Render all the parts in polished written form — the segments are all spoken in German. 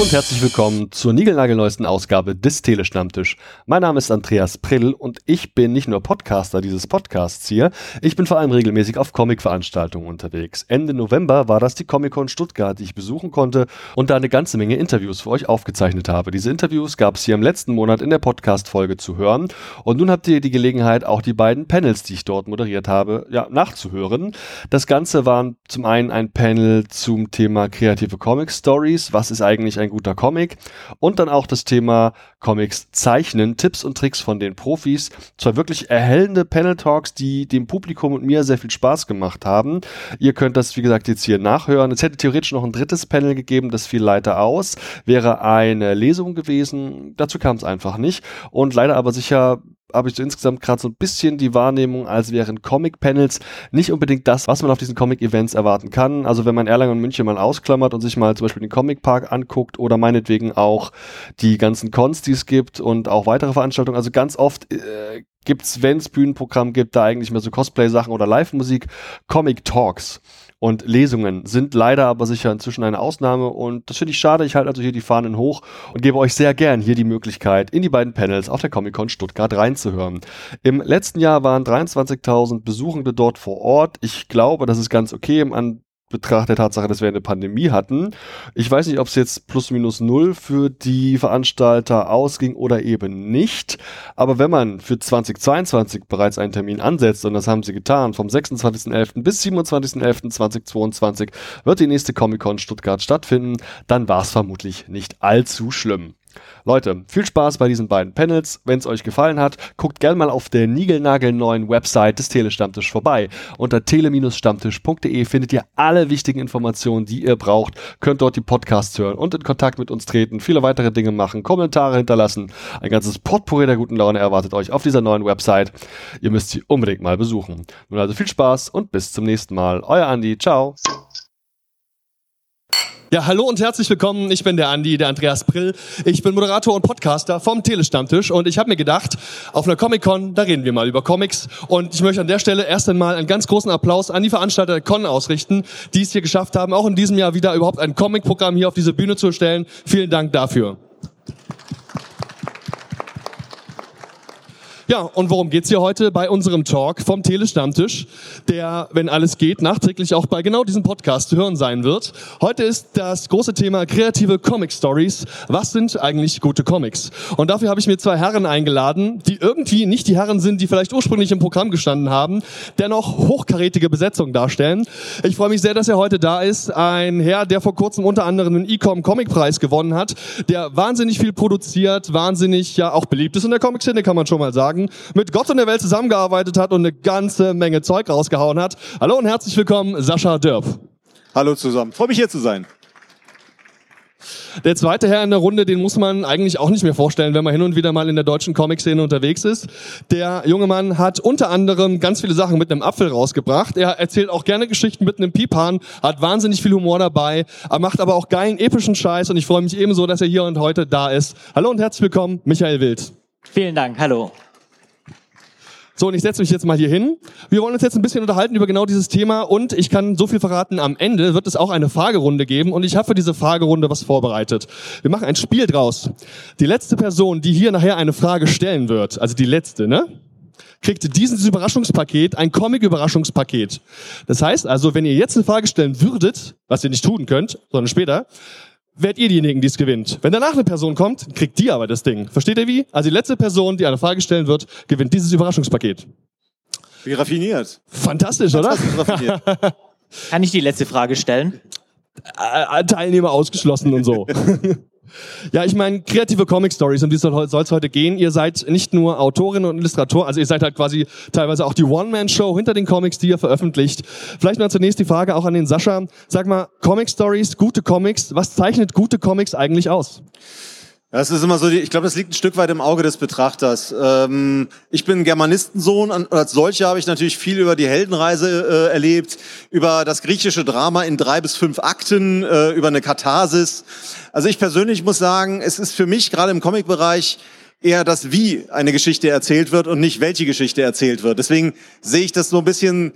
und herzlich willkommen zur niegelnagelneuesten Ausgabe des Telestammtisch. Mein Name ist Andreas Prill und ich bin nicht nur Podcaster dieses Podcasts hier, ich bin vor allem regelmäßig auf Comic-Veranstaltungen unterwegs. Ende November war das die Comic-Con Stuttgart, die ich besuchen konnte und da eine ganze Menge Interviews für euch aufgezeichnet habe. Diese Interviews gab es hier im letzten Monat in der Podcast-Folge zu hören und nun habt ihr die Gelegenheit, auch die beiden Panels, die ich dort moderiert habe, nachzuhören. Das Ganze waren zum einen ein Panel zum Thema kreative Comic-Stories, was ist eigentlich ein guter Comic, und dann auch das Thema Comics zeichnen, Tipps und Tricks von den Profis. Zwei wirklich erhellende Panel-Talks, die dem Publikum und mir sehr viel Spaß gemacht haben. Ihr könnt das, wie gesagt, jetzt hier nachhören. Es hätte theoretisch noch ein drittes Panel gegeben, das fiel leider aus. Wäre eine Lesung gewesen, dazu kam es einfach nicht. Und leider aber sicher habe ich so insgesamt gerade so ein bisschen die Wahrnehmung, als wären Comic-Panels nicht unbedingt das, was man auf diesen Comic-Events erwarten kann. Also wenn man Erlangen und München mal ausklammert und sich mal zum Beispiel den Comic-Park anguckt oder meinetwegen auch die ganzen Cons, die es gibt und auch weitere Veranstaltungen. Also ganz oft gibt's, wenn es Bühnenprogramm gibt, da eigentlich mehr so Cosplay-Sachen oder Live-Musik, Comic-Talks. Und Lesungen sind leider aber sicher inzwischen eine Ausnahme und das finde ich schade. Ich halte also hier die Fahnen hoch und gebe euch sehr gern hier die Möglichkeit, in die beiden Panels auf der Comic-Con Stuttgart reinzuhören. Im letzten Jahr waren 23.000 Besuchende dort vor Ort. Ich glaube, das ist ganz okay im Betracht der Tatsache, dass wir eine Pandemie hatten. Ich weiß nicht, ob es jetzt plus minus null für die Veranstalter ausging oder eben nicht. Aber wenn man für 2022 bereits einen Termin ansetzt, und das haben sie getan, vom 26.11. bis 27.11.2022 wird die nächste Comic-Con Stuttgart stattfinden, dann war es vermutlich nicht allzu schlimm. Leute, viel Spaß bei diesen beiden Panels. Wenn es euch gefallen hat, guckt gerne mal auf der niegelnagelneuen Website des Telestammtisch vorbei. Unter tele-stammtisch.de findet ihr alle wichtigen Informationen, die ihr braucht. Könnt dort die Podcasts hören und in Kontakt mit uns treten, viele weitere Dinge machen, Kommentare hinterlassen. Ein ganzes Potpourri der guten Laune erwartet euch auf dieser neuen Website. Ihr müsst sie unbedingt mal besuchen. Nun also viel Spaß und bis zum nächsten Mal. Euer Andi, ciao. Ja, hallo und herzlich willkommen. Ich bin der Andi, der Andreas Prill. Ich bin Moderator und Podcaster vom Telestammtisch und ich habe mir gedacht, auf einer Comic-Con, da reden wir mal über Comics und ich möchte an der Stelle erst einmal einen ganz großen Applaus an die Veranstalter der Con ausrichten, die es hier geschafft haben, auch in diesem Jahr wieder überhaupt ein Comic-Programm hier auf diese Bühne zu stellen. Vielen Dank dafür. Ja, und worum geht's hier heute bei unserem Talk vom Telestammtisch, der, wenn alles geht, nachträglich auch bei genau diesem Podcast zu hören sein wird. Heute ist das große Thema kreative Comic-Stories. Was sind eigentlich gute Comics? Und dafür habe ich mir zwei Herren eingeladen, die irgendwie nicht die Herren sind, die vielleicht ursprünglich im Programm gestanden haben, dennoch hochkarätige Besetzung darstellen. Ich freue mich sehr, dass er heute da ist. Ein Herr, der vor kurzem unter anderem den Ecom-Comic-Preis gewonnen hat, der wahnsinnig viel produziert, wahnsinnig ja auch beliebt ist in der Comic-Szene, kann man schon mal sagen. Mit Gott und der Welt zusammengearbeitet hat und eine ganze Menge Zeug rausgehauen hat. Hallo und herzlich willkommen, Sascha Dörp. Hallo zusammen, freue mich hier zu sein. Der zweite Herr in der Runde, den muss man eigentlich auch nicht mehr vorstellen, wenn man hin und wieder mal in der deutschen Comic-Szene unterwegs ist. Der junge Mann hat unter anderem ganz viele Sachen mit einem Apfel rausgebracht. Er erzählt auch gerne Geschichten mit einem Piephahn, hat wahnsinnig viel Humor dabei, er macht aber auch geilen, epischen Scheiß und ich freue mich ebenso, dass er hier und heute da ist. Hallo und herzlich willkommen, Michael Wild. Vielen Dank, hallo. So, und ich setze mich jetzt mal hier hin. Wir wollen uns jetzt ein bisschen unterhalten über genau dieses Thema und ich kann so viel verraten, am Ende wird es auch eine Fragerunde geben und ich habe für diese Fragerunde was vorbereitet. Wir machen ein Spiel draus. Die letzte Person, die hier nachher eine Frage stellen wird, also die letzte, kriegt dieses Überraschungspaket, ein Comic-Überraschungspaket. Das heißt also, wenn ihr jetzt eine Frage stellen würdet, was ihr nicht tun könnt, sondern später, werdet ihr diejenigen, die es gewinnt. Wenn danach eine Person kommt, kriegt die aber das Ding. Versteht ihr wie? Also die letzte Person, die eine Frage stellen wird, gewinnt dieses Überraschungspaket. Wie raffiniert. Fantastisch, oder? Raffiniert. Kann ich die letzte Frage stellen? Teilnehmer ausgeschlossen und so. Ja, ich meine, kreative Comic-Stories, um die soll es heute gehen. Ihr seid nicht nur Autorinnen und Illustratoren, also ihr seid halt quasi teilweise auch die One-Man-Show hinter den Comics, die ihr veröffentlicht. Vielleicht mal zunächst die Frage auch an den Sascha. Sag mal, Comic-Stories, gute Comics, was zeichnet gute Comics eigentlich aus? Das ist immer so, ich glaube, das liegt ein Stück weit im Auge des Betrachters. Ich bin Germanistensohn und als solcher habe ich natürlich viel über die Heldenreise erlebt, über das griechische Drama in 3 bis 5 Akten, über eine Katharsis. Also ich persönlich muss sagen, es ist für mich gerade im Comic-Bereich eher das, wie eine Geschichte erzählt wird und nicht, welche Geschichte erzählt wird. Deswegen sehe ich das so ein bisschen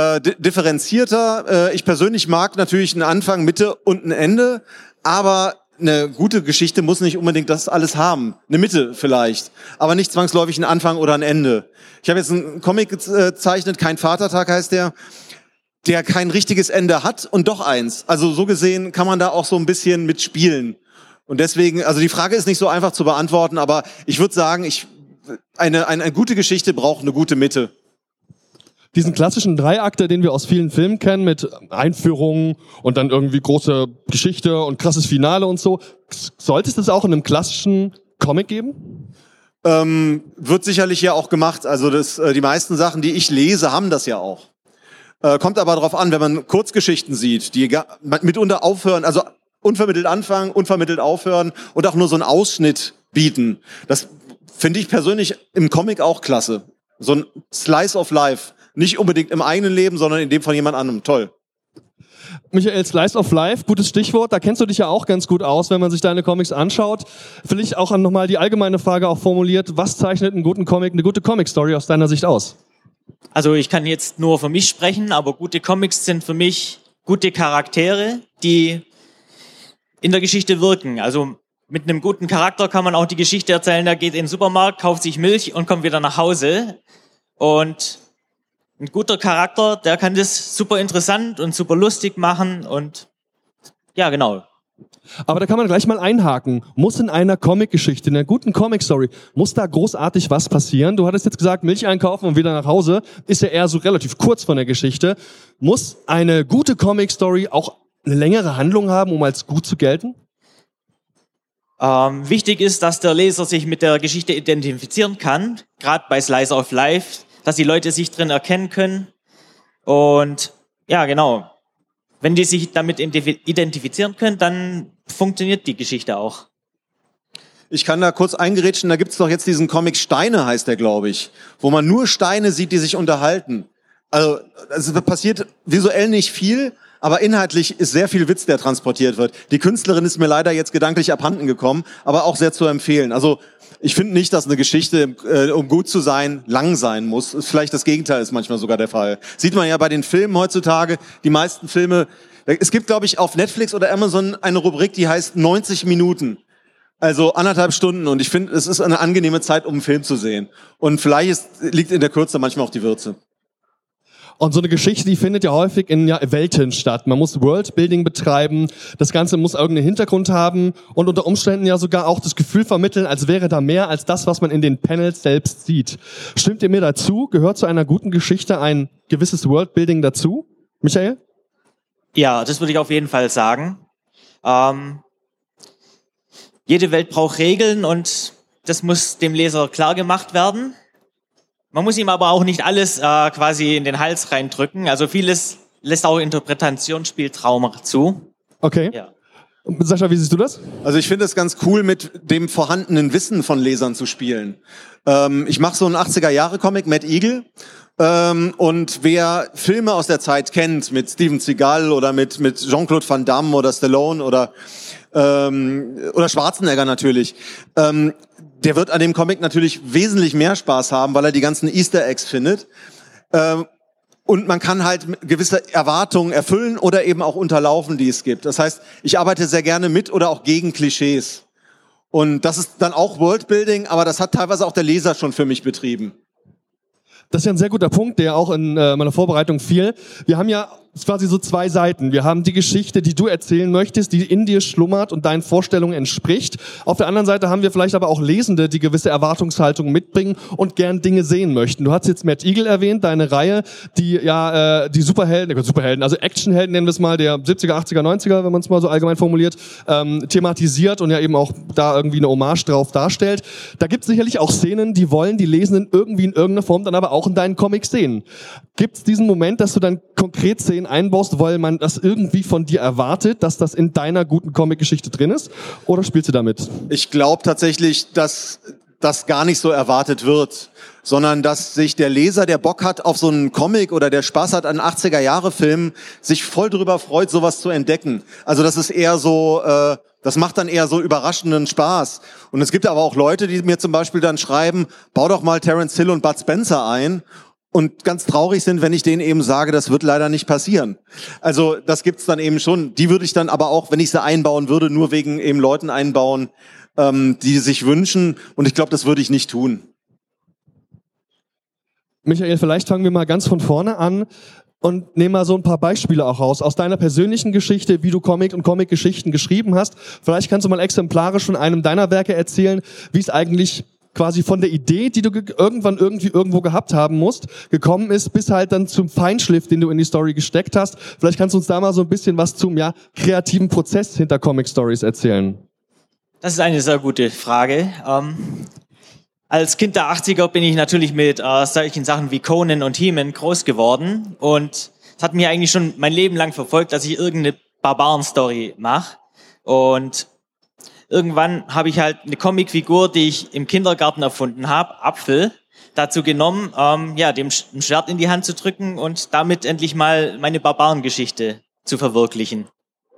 differenzierter. Ich persönlich mag natürlich einen Anfang, Mitte und ein Ende, aber eine gute Geschichte muss nicht unbedingt das alles haben. Eine Mitte vielleicht, aber nicht zwangsläufig einen Anfang oder ein Ende. Ich habe jetzt einen Comic gezeichnet, Kein Vatertag heißt der kein richtiges Ende hat und doch eins. Also so gesehen kann man da auch so ein bisschen mitspielen. Und deswegen, also die Frage ist nicht so einfach zu beantworten, aber ich würde sagen, eine gute Geschichte braucht eine gute Mitte. Diesen klassischen Dreiakter, den wir aus vielen Filmen kennen, mit Einführung und dann irgendwie große Geschichte und krasses Finale und so, sollte es das auch in einem klassischen Comic geben? Wird sicherlich ja auch gemacht. Also die meisten Sachen, die ich lese, haben das ja auch. Kommt aber darauf an, wenn man Kurzgeschichten sieht, die mitunter aufhören, also unvermittelt anfangen, unvermittelt aufhören und auch nur so einen Ausschnitt bieten. Das finde ich persönlich im Comic auch klasse. So ein Slice of Life. Nicht unbedingt im eigenen Leben, sondern in dem von jemand anderem. Toll. Michael, Slice of Life, gutes Stichwort. Da kennst du dich ja auch ganz gut aus, wenn man sich deine Comics anschaut. Vielleicht auch nochmal die allgemeine Frage auch formuliert. Was zeichnet einen guten Comic, eine gute Comic-Story aus deiner Sicht aus? Also ich kann jetzt nur für mich sprechen, aber gute Comics sind für mich gute Charaktere, die in der Geschichte wirken. Also mit einem guten Charakter kann man auch die Geschichte erzählen, der geht in den Supermarkt, kauft sich Milch und kommt wieder nach Hause. Und ein guter Charakter, der kann das super interessant und super lustig machen und ja, genau. Aber da kann man gleich mal einhaken. Muss in einer Comic-Geschichte, in einer guten Comic-Story, muss da großartig was passieren? Du hattest jetzt gesagt, Milch einkaufen und wieder nach Hause, ist ja eher so relativ kurz von der Geschichte. Muss eine gute Comic-Story auch eine längere Handlung haben, um als gut zu gelten? Wichtig ist, dass der Leser sich mit der Geschichte identifizieren kann, gerade bei Slice of Life, dass die Leute sich drin erkennen können. Und ja, genau. Wenn die sich damit identifizieren können, dann funktioniert die Geschichte auch. Ich kann da kurz eingerätschen, da gibt's doch jetzt diesen Comic Steine, heißt der, glaube ich, wo man nur Steine sieht, die sich unterhalten. Also es passiert visuell nicht viel, aber inhaltlich ist sehr viel Witz, der transportiert wird. Die Künstlerin ist mir leider jetzt gedanklich abhanden gekommen, aber auch sehr zu empfehlen. Also ich finde nicht, dass eine Geschichte, um gut zu sein, lang sein muss. Vielleicht das Gegenteil ist manchmal sogar der Fall. Sieht man ja bei den Filmen heutzutage. Die meisten Filme, es gibt, glaube ich, auf Netflix oder Amazon eine Rubrik, die heißt 90 Minuten. Also 1,5 Stunden. Und ich finde, es ist eine angenehme Zeit, um einen Film zu sehen. Und vielleicht liegt in der Kürze manchmal auch die Würze. Und so eine Geschichte, die findet ja häufig in Welten statt. Man muss Worldbuilding betreiben, das Ganze muss irgendeinen Hintergrund haben und unter Umständen ja sogar auch das Gefühl vermitteln, als wäre da mehr als das, was man in den Panels selbst sieht. Stimmt ihr mir dazu? Gehört zu einer guten Geschichte ein gewisses Worldbuilding dazu? Michael? Ja, das würde ich auf jeden Fall sagen. Jede Welt braucht Regeln und das muss dem Leser klar gemacht werden. Man muss ihm aber auch nicht alles quasi in den Hals reindrücken. Also vieles lässt auch Interpretationsspielraum zu. Okay. Ja. Sascha, wie siehst du das? Also ich finde es ganz cool, mit dem vorhandenen Wissen von Lesern zu spielen. Ich mache so einen 80er-Jahre-Comic, Mad Eagle. Und wer Filme aus der Zeit kennt, mit Steven Seagal oder mit Jean-Claude Van Damme oder Stallone oder Schwarzenegger natürlich, der wird an dem Comic natürlich wesentlich mehr Spaß haben, weil er die ganzen Easter Eggs findet. Und man kann halt gewisse Erwartungen erfüllen oder eben auch unterlaufen, die es gibt. Das heißt, ich arbeite sehr gerne mit oder auch gegen Klischees. Und das ist dann auch Worldbuilding, aber das hat teilweise auch der Leser schon für mich betrieben. Das ist ja ein sehr guter Punkt, der auch in meiner Vorbereitung fiel. Wir haben ja quasi so zwei Seiten. Wir haben die Geschichte, die du erzählen möchtest, die in dir schlummert und deinen Vorstellungen entspricht. Auf der anderen Seite haben wir vielleicht aber auch Lesende, die gewisse Erwartungshaltungen mitbringen und gern Dinge sehen möchten. Du hast jetzt Mad Eagle erwähnt, deine Reihe, die ja die Superhelden, also Actionhelden nennen wir es mal, der 70er, 80er, 90er, wenn man es mal so allgemein formuliert, thematisiert und ja eben auch da irgendwie eine Hommage drauf darstellt. Da gibt es sicherlich auch Szenen, die wollen die Lesenden irgendwie in irgendeiner Form dann aber auch in deinen Comics sehen. Gibt es diesen Moment, dass du dann konkret Szenen einbaust, weil man das irgendwie von dir erwartet, dass das in deiner guten Comic-Geschichte drin ist? Oder spielst du damit? Ich glaube tatsächlich, dass das gar nicht so erwartet wird, sondern dass sich der Leser, der Bock hat auf so einen Comic oder der Spaß hat an 80er-Jahre-Filmen, sich voll drüber freut, sowas zu entdecken. Also das ist eher so, das macht dann eher so überraschenden Spaß. Und es gibt aber auch Leute, die mir zum Beispiel dann schreiben, bau doch mal Terence Hill und Bud Spencer ein. und ganz traurig sind, wenn ich denen eben sage, das wird leider nicht passieren. Also das gibt's dann eben schon. Die würde ich dann aber auch, wenn ich sie einbauen würde, nur wegen eben Leuten einbauen, die sich wünschen. Und ich glaube, das würde ich nicht tun. Michael, vielleicht fangen wir mal ganz von vorne an und nehmen mal so ein paar Beispiele auch raus aus deiner persönlichen Geschichte, wie du Comic und Comic-Geschichten geschrieben hast. Vielleicht kannst du mal exemplarisch von einem deiner Werke erzählen, wie es eigentlich quasi von der Idee, die du irgendwann irgendwie irgendwo gehabt haben musst, gekommen ist, bis halt dann zum Feinschliff, den du in die Story gesteckt hast. Vielleicht kannst du uns da mal so ein bisschen was zum kreativen Prozess hinter Comic-Stories erzählen. Das ist eine sehr gute Frage. Als Kind der 80er bin ich natürlich mit solchen Sachen wie Conan und He-Man groß geworden. Und es hat mich eigentlich schon mein Leben lang verfolgt, dass ich irgendeine Barbaren-Story mache. Und irgendwann habe ich halt eine Comicfigur, die ich im Kindergarten erfunden habe, Apfel, dazu genommen, dem ein Schwert in die Hand zu drücken und damit endlich mal meine Barbarengeschichte zu verwirklichen.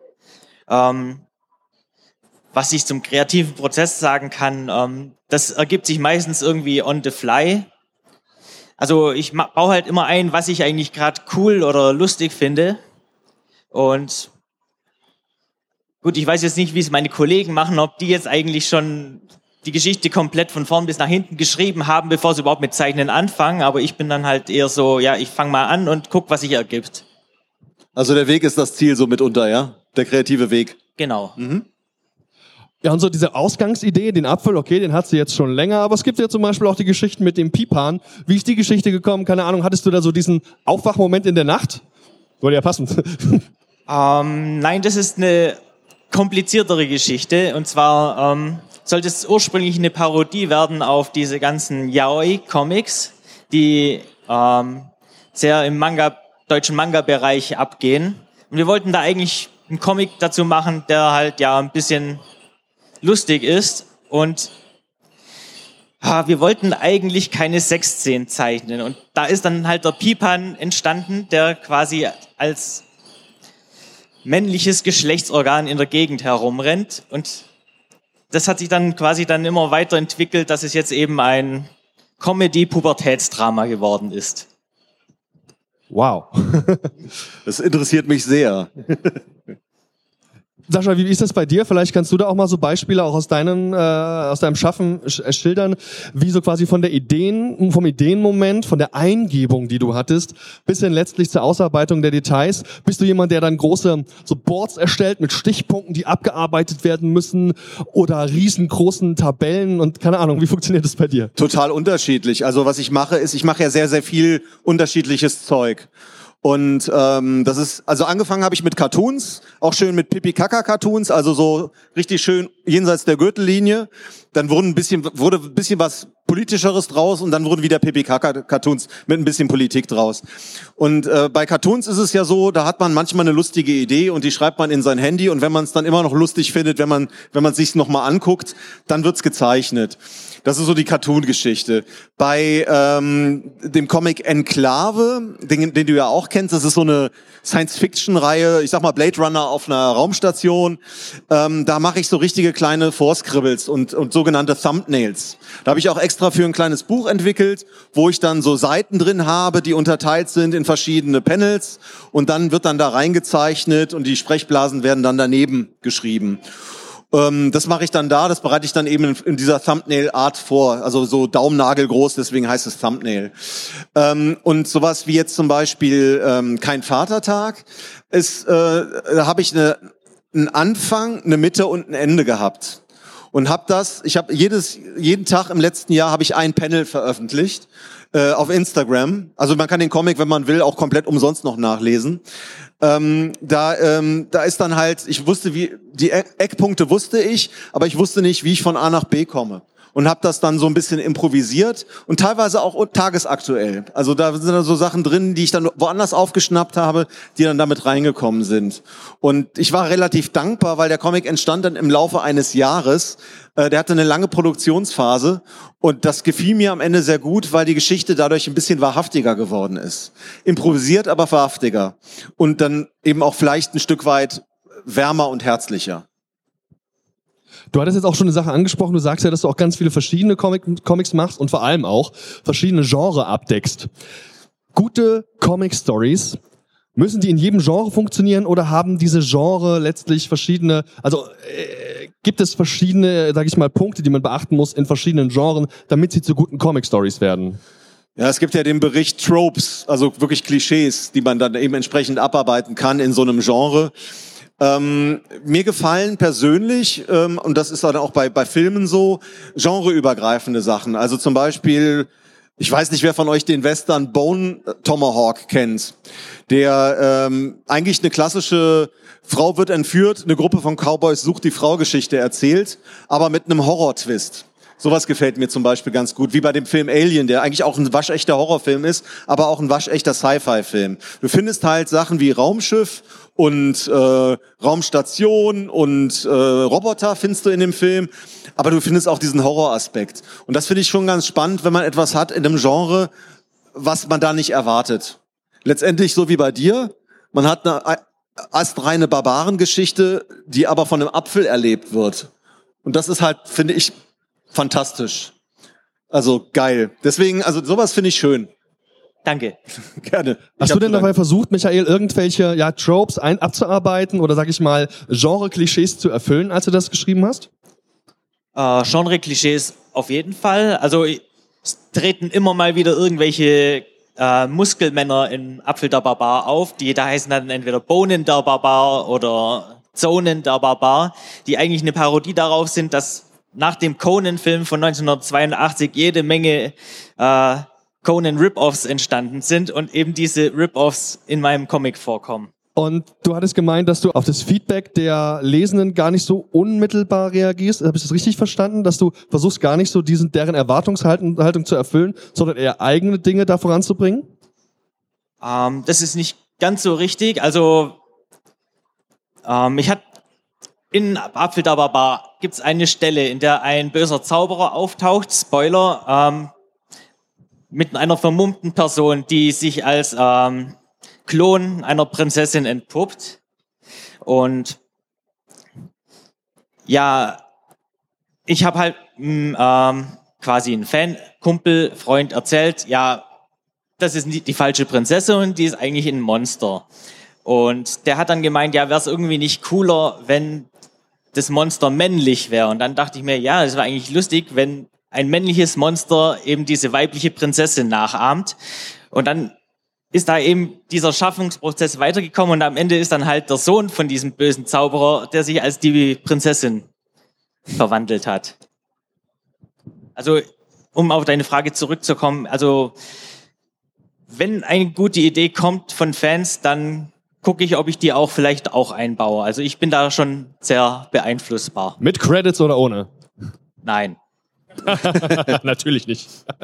Was ich zum kreativen Prozess sagen kann, das ergibt sich meistens irgendwie on the fly. Also ich baue halt immer ein, was ich eigentlich gerade cool oder lustig finde. Und gut, ich weiß jetzt nicht, wie es meine Kollegen machen, ob die jetzt eigentlich schon die Geschichte komplett von vorn bis nach hinten geschrieben haben, bevor sie überhaupt mit Zeichnen anfangen. Aber ich bin dann halt eher so, ich fange mal an und guck, was sich ergibt. Also der Weg ist das Ziel so mitunter, ja? Der kreative Weg. Genau. Mhm. Ja, und so diese Ausgangsidee, den Apfel, okay, den hat sie jetzt schon länger, aber es gibt ja zum Beispiel auch die Geschichten mit dem Pipan. Wie ist die Geschichte gekommen? Keine Ahnung, hattest du da so diesen Aufwachmoment in der Nacht? Würde ja passen. Nein, das ist eine kompliziertere Geschichte. Und zwar sollte es ursprünglich eine Parodie werden auf diese ganzen Yaoi-Comics, die sehr im deutschen Manga-Bereich abgehen. Und wir wollten da eigentlich einen Comic dazu machen, der halt ein bisschen lustig ist. Und wir wollten eigentlich keine Sexszenen zeichnen. Und da ist dann halt der Pipan entstanden, der quasi als männliches Geschlechtsorgan in der Gegend herumrennt. Und das hat sich dann quasi immer weiterentwickelt, dass es jetzt eben ein Comedy-Pubertätsdrama geworden ist. Wow. Das interessiert mich sehr. Sascha, wie ist das bei dir? Vielleicht kannst du da auch mal so Beispiele auch aus deinem Schaffen schildern, wie so quasi vom Ideenmoment, von der Eingebung, die du hattest, bis hin letztlich zur Ausarbeitung der Details. Bist du jemand, der dann große so Boards erstellt mit Stichpunkten, die abgearbeitet werden müssen oder riesengroßen Tabellen und keine Ahnung, wie funktioniert das bei dir? Total unterschiedlich. Also was ich mache, ist, ich mache ja sehr, sehr viel unterschiedliches Zeug. Und das ist, also angefangen habe ich mit Cartoons, auch schön mit Pipi-Kaka-Cartoons, also so richtig schön jenseits der Gürtellinie. Dann wurde ein bisschen was Politischeres draus und dann wurden wieder Pipi-Kaka-Cartoons mit ein bisschen Politik draus. Und bei Cartoons ist es ja so, da hat man manchmal eine lustige Idee und die schreibt man in sein Handy und wenn man es dann immer noch lustig findet, wenn man es sich nochmal anguckt, dann wird's gezeichnet. Das ist so die Cartoon-Geschichte. Bei dem Comic Enklave, den du ja auch kennst, das ist so eine Science-Fiction-Reihe, ich sag mal Blade Runner auf einer Raumstation. Da mache ich so richtige kleine Vorscribbles und sogenannte Thumbnails. Da habe ich auch extra für ein kleines Buch entwickelt, wo ich dann so Seiten drin habe, die unterteilt sind in verschiedene Panels und dann wird dann da reingezeichnet und die Sprechblasen werden dann daneben geschrieben. Das mache ich dann das bereite ich dann eben in dieser Thumbnail-Art vor, also so Daumennagelgroß, deswegen heißt es Thumbnail. Und sowas wie jetzt zum Beispiel Kein Vatertag, da habe ich einen Anfang, eine Mitte und ein Ende gehabt. Und ich habe jeden Tag im letzten Jahr habe ich ein Panel veröffentlicht auf Instagram. Also man kann den Comic, wenn man will, auch komplett umsonst noch nachlesen. Da ist dann halt, ich wusste, die Eckpunkte wusste ich, aber ich wusste nicht, wie ich von A nach B komme. Und habe das dann so ein bisschen improvisiert und teilweise auch tagesaktuell. Also da sind dann so Sachen drin, die ich dann woanders aufgeschnappt habe, die dann damit reingekommen sind. Und ich war relativ dankbar, weil der Comic entstand dann im Laufe eines Jahres. Der hatte eine lange Produktionsphase und das gefiel mir am Ende sehr gut, weil die Geschichte dadurch ein bisschen wahrhaftiger geworden ist. Improvisiert, aber wahrhaftiger. Und dann eben auch vielleicht ein Stück weit wärmer und herzlicher. Du hattest jetzt auch schon eine Sache angesprochen, du sagst ja, dass du auch ganz viele verschiedene Comics machst und vor allem auch verschiedene Genres abdeckst. Gute Comic-Stories, müssen die in jedem Genre funktionieren oder haben diese Genre letztlich verschiedene, also gibt es verschiedene, sag ich mal, Punkte, die man beachten muss in verschiedenen Genren, damit sie zu guten Comic-Stories werden? Ja, es gibt ja den Bericht Tropes, also wirklich Klischees, die man dann eben entsprechend abarbeiten kann in so einem Genre. Mir gefallen persönlich, und das ist dann auch bei Filmen so, genreübergreifende Sachen. Also zum Beispiel, ich weiß nicht, wer von euch den Western Bone Tomahawk kennt, der eigentlich eine klassische Frau wird entführt, eine Gruppe von Cowboys sucht die Frau-Geschichte erzählt, aber mit einem Horror-Twist. Sowas gefällt mir zum Beispiel ganz gut, wie bei dem Film Alien, der eigentlich auch ein waschechter Horrorfilm ist, aber auch ein waschechter Sci-Fi-Film. Du findest halt Sachen wie Raumschiff und Raumstation und Roboter findest du in dem Film, aber du findest auch diesen Horroraspekt. Und das finde ich schon ganz spannend, wenn man etwas hat in einem Genre, was man da nicht erwartet. Letztendlich so wie bei dir, man hat eine astreine Barbarengeschichte, die aber von einem Apfel erlebt wird. Und das ist halt, finde ich, fantastisch. Also geil. Deswegen, also sowas finde ich schön. Danke. Gerne. Hast du denn dabei versucht, Michael, irgendwelche Tropes abzuarbeiten oder, sag ich mal, Genre-Klischees zu erfüllen, als du das geschrieben hast? Genre-Klischees auf jeden Fall. Also es treten immer mal wieder irgendwelche Muskelmänner in Apfel der Barbar auf, die da heißen dann entweder Bonen der Barbar oder Zonen der Barbar, die eigentlich eine Parodie darauf sind, dass nach dem Conan-Film von 1982 jede Menge Conan-Rip-Offs entstanden sind und eben diese Rip-Offs in meinem Comic vorkommen. Und du hattest gemeint, dass du auf das Feedback der Lesenden gar nicht so unmittelbar reagierst. Habe ich das richtig verstanden? Dass du versuchst gar nicht so deren Erwartungshaltung zu erfüllen, sondern eher eigene Dinge da voranzubringen? Das ist nicht ganz so richtig. Also in Apfel der Barbar gibt es eine Stelle, in der ein böser Zauberer auftaucht, Spoiler, mit einer vermummten Person, die sich als Klon einer Prinzessin entpuppt. Und ja, ich habe halt quasi einen Fan-Kumpel, Freund erzählt, ja, das ist die falsche Prinzessin, die ist eigentlich ein Monster. Und der hat dann gemeint, ja, wäre es irgendwie nicht cooler, wenn das Monster männlich wäre. Und dann dachte ich mir, ja, das wäre eigentlich lustig, wenn ein männliches Monster eben diese weibliche Prinzessin nachahmt. Und dann ist da eben dieser Schaffungsprozess weitergekommen und am Ende ist dann halt der Sohn von diesem bösen Zauberer, der sich als die Prinzessin verwandelt hat. Also, um auf deine Frage zurückzukommen, also wenn eine gute Idee kommt von Fans, dann gucke ich, ob ich die auch vielleicht auch einbaue. Also ich bin da schon sehr beeinflussbar. Mit Credits oder ohne? Nein. Natürlich nicht.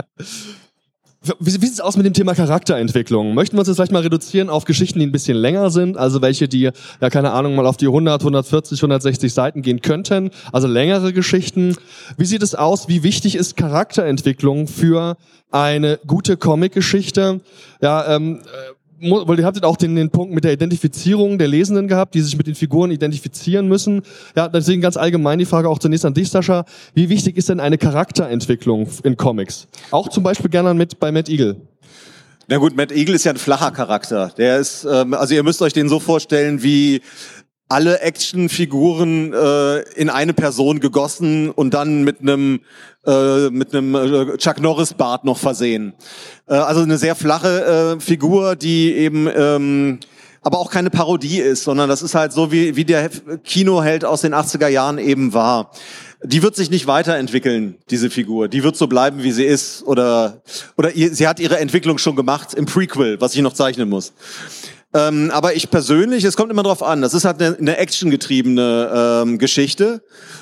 Wie sieht es aus mit dem Thema Charakterentwicklung? Möchten wir uns jetzt vielleicht mal reduzieren auf Geschichten, die ein bisschen länger sind, also welche, die, ja keine Ahnung, mal auf die 100, 140, 160 Seiten gehen könnten, also längere Geschichten. Wie sieht es aus? Wie wichtig ist Charakterentwicklung für eine gute Comic-Geschichte? Ja, weil ihr habt auch den Punkt mit der Identifizierung der Lesenden gehabt, die sich mit den Figuren identifizieren müssen. Ja, deswegen ganz allgemein die Frage auch zunächst an dich, Sascha. Wie wichtig ist denn eine Charakterentwicklung in Comics? Auch zum Beispiel gerne bei Mad Eagle. Na gut, Mad Eagle ist ja ein flacher Charakter. Der ist, also ihr müsst euch den so vorstellen wie alle Actionfiguren in eine Person gegossen und dann mit einem Chuck Norris Bart noch versehen. Also eine sehr flache Figur, die eben aber auch keine Parodie ist, sondern das ist halt so wie der Kinoheld aus den 80er Jahren eben war. Die wird sich nicht weiterentwickeln, diese Figur. Die wird so bleiben, wie sie ist, oder sie hat ihre Entwicklung schon gemacht im Prequel, was ich noch zeichnen muss. Aber ich persönlich, es kommt immer drauf an, das ist halt eine actiongetriebene Geschichte.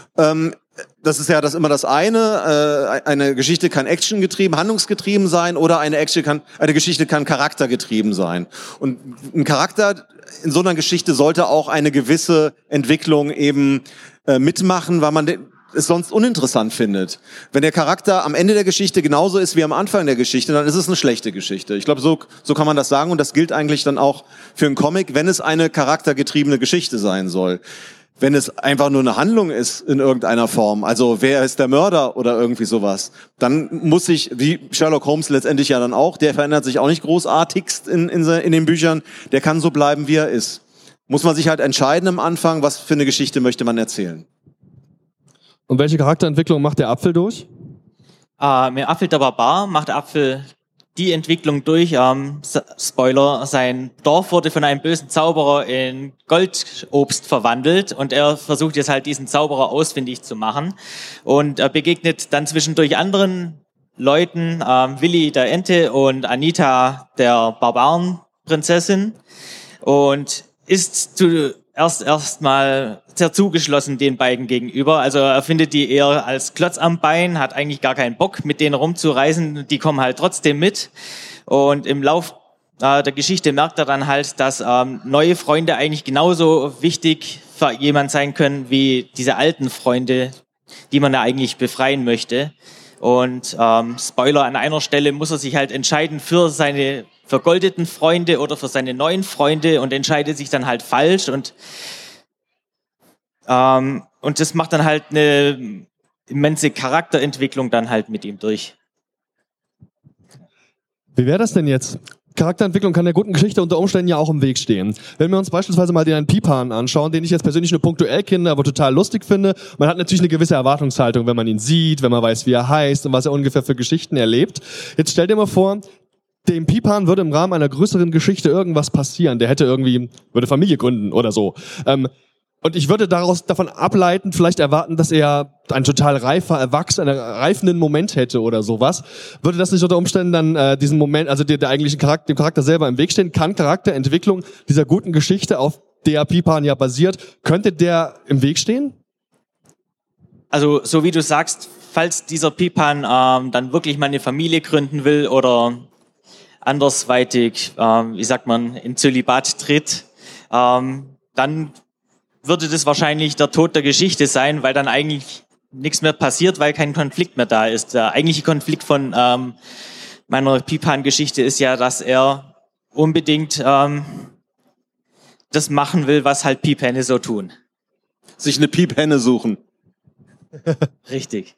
Das ist ja immer das eine. Eine Geschichte kann actiongetrieben, handlungsgetrieben sein, oder eine Geschichte kann charaktergetrieben sein. Und ein Charakter in so einer Geschichte sollte auch eine gewisse Entwicklung eben mitmachen, weil man es sonst uninteressant findet. Wenn der Charakter am Ende der Geschichte genauso ist wie am Anfang der Geschichte, dann ist es eine schlechte Geschichte. Ich glaube, so kann man das sagen, und das gilt eigentlich dann auch für einen Comic, wenn es eine charaktergetriebene Geschichte sein soll. Wenn es einfach nur eine Handlung ist in irgendeiner Form, also wer ist der Mörder oder irgendwie sowas, dann muss sich, wie Sherlock Holmes letztendlich ja dann auch, der verändert sich auch nicht großartigst in den Büchern, der kann so bleiben, wie er ist. Muss man sich halt entscheiden am Anfang, was für eine Geschichte möchte man erzählen. Und welche Charakterentwicklung macht der Apfel durch? Mit Apfel der Barbar macht der Apfel die Entwicklung durch. Spoiler, sein Dorf wurde von einem bösen Zauberer in Goldobst verwandelt und er versucht jetzt halt diesen Zauberer ausfindig zu machen und er begegnet dann zwischendurch anderen Leuten, Willi der Ente und Anita der Barbarenprinzessin und ist erstmal sehr zugeschlossen den beiden gegenüber. Also er findet die eher als Klotz am Bein, hat eigentlich gar keinen Bock, mit denen rumzureisen. Die kommen halt trotzdem mit. Und im Lauf der Geschichte merkt er dann halt, dass neue Freunde eigentlich genauso wichtig für jemand sein können wie diese alten Freunde, die man ja eigentlich befreien möchte. Und Spoiler, an einer Stelle muss er sich halt entscheiden für seine vergoldeten Freunde oder für seine neuen Freunde und entscheidet sich dann halt falsch und das macht dann halt eine immense Charakterentwicklung dann halt mit ihm durch. Wie wäre das denn jetzt? Charakterentwicklung kann der guten Geschichte unter Umständen ja auch im Weg stehen. Wenn wir uns beispielsweise mal den Pipan anschauen, den ich jetzt persönlich nur punktuell kenne, aber total lustig finde, man hat natürlich eine gewisse Erwartungshaltung, wenn man ihn sieht, wenn man weiß, wie er heißt und was er ungefähr für Geschichten erlebt. Jetzt stell dir mal vor, dem Pipan würde im Rahmen einer größeren Geschichte irgendwas passieren. Der würde Familie gründen oder so. Und ich würde davon ableiten, vielleicht erwarten, dass er einen total einen reifenden Moment hätte oder sowas. Würde das nicht unter Umständen dann diesen Moment, also der eigentlichen Charakter, dem Charakter selber im Weg stehen? Kann Charakterentwicklung dieser guten Geschichte, auf der Pipan ja basiert, könnte der im Weg stehen? Also so wie du sagst, falls dieser Pipan dann wirklich mal eine Familie gründen will oder andersweitig, in Zölibat tritt, dann würde das wahrscheinlich der Tod der Geschichte sein, weil dann eigentlich nichts mehr passiert, weil kein Konflikt mehr da ist. Der eigentliche Konflikt von meiner Pipan-Geschichte ist ja, dass er unbedingt das machen will, was halt Pipenne so tun. Sich eine Pipenne suchen. Richtig.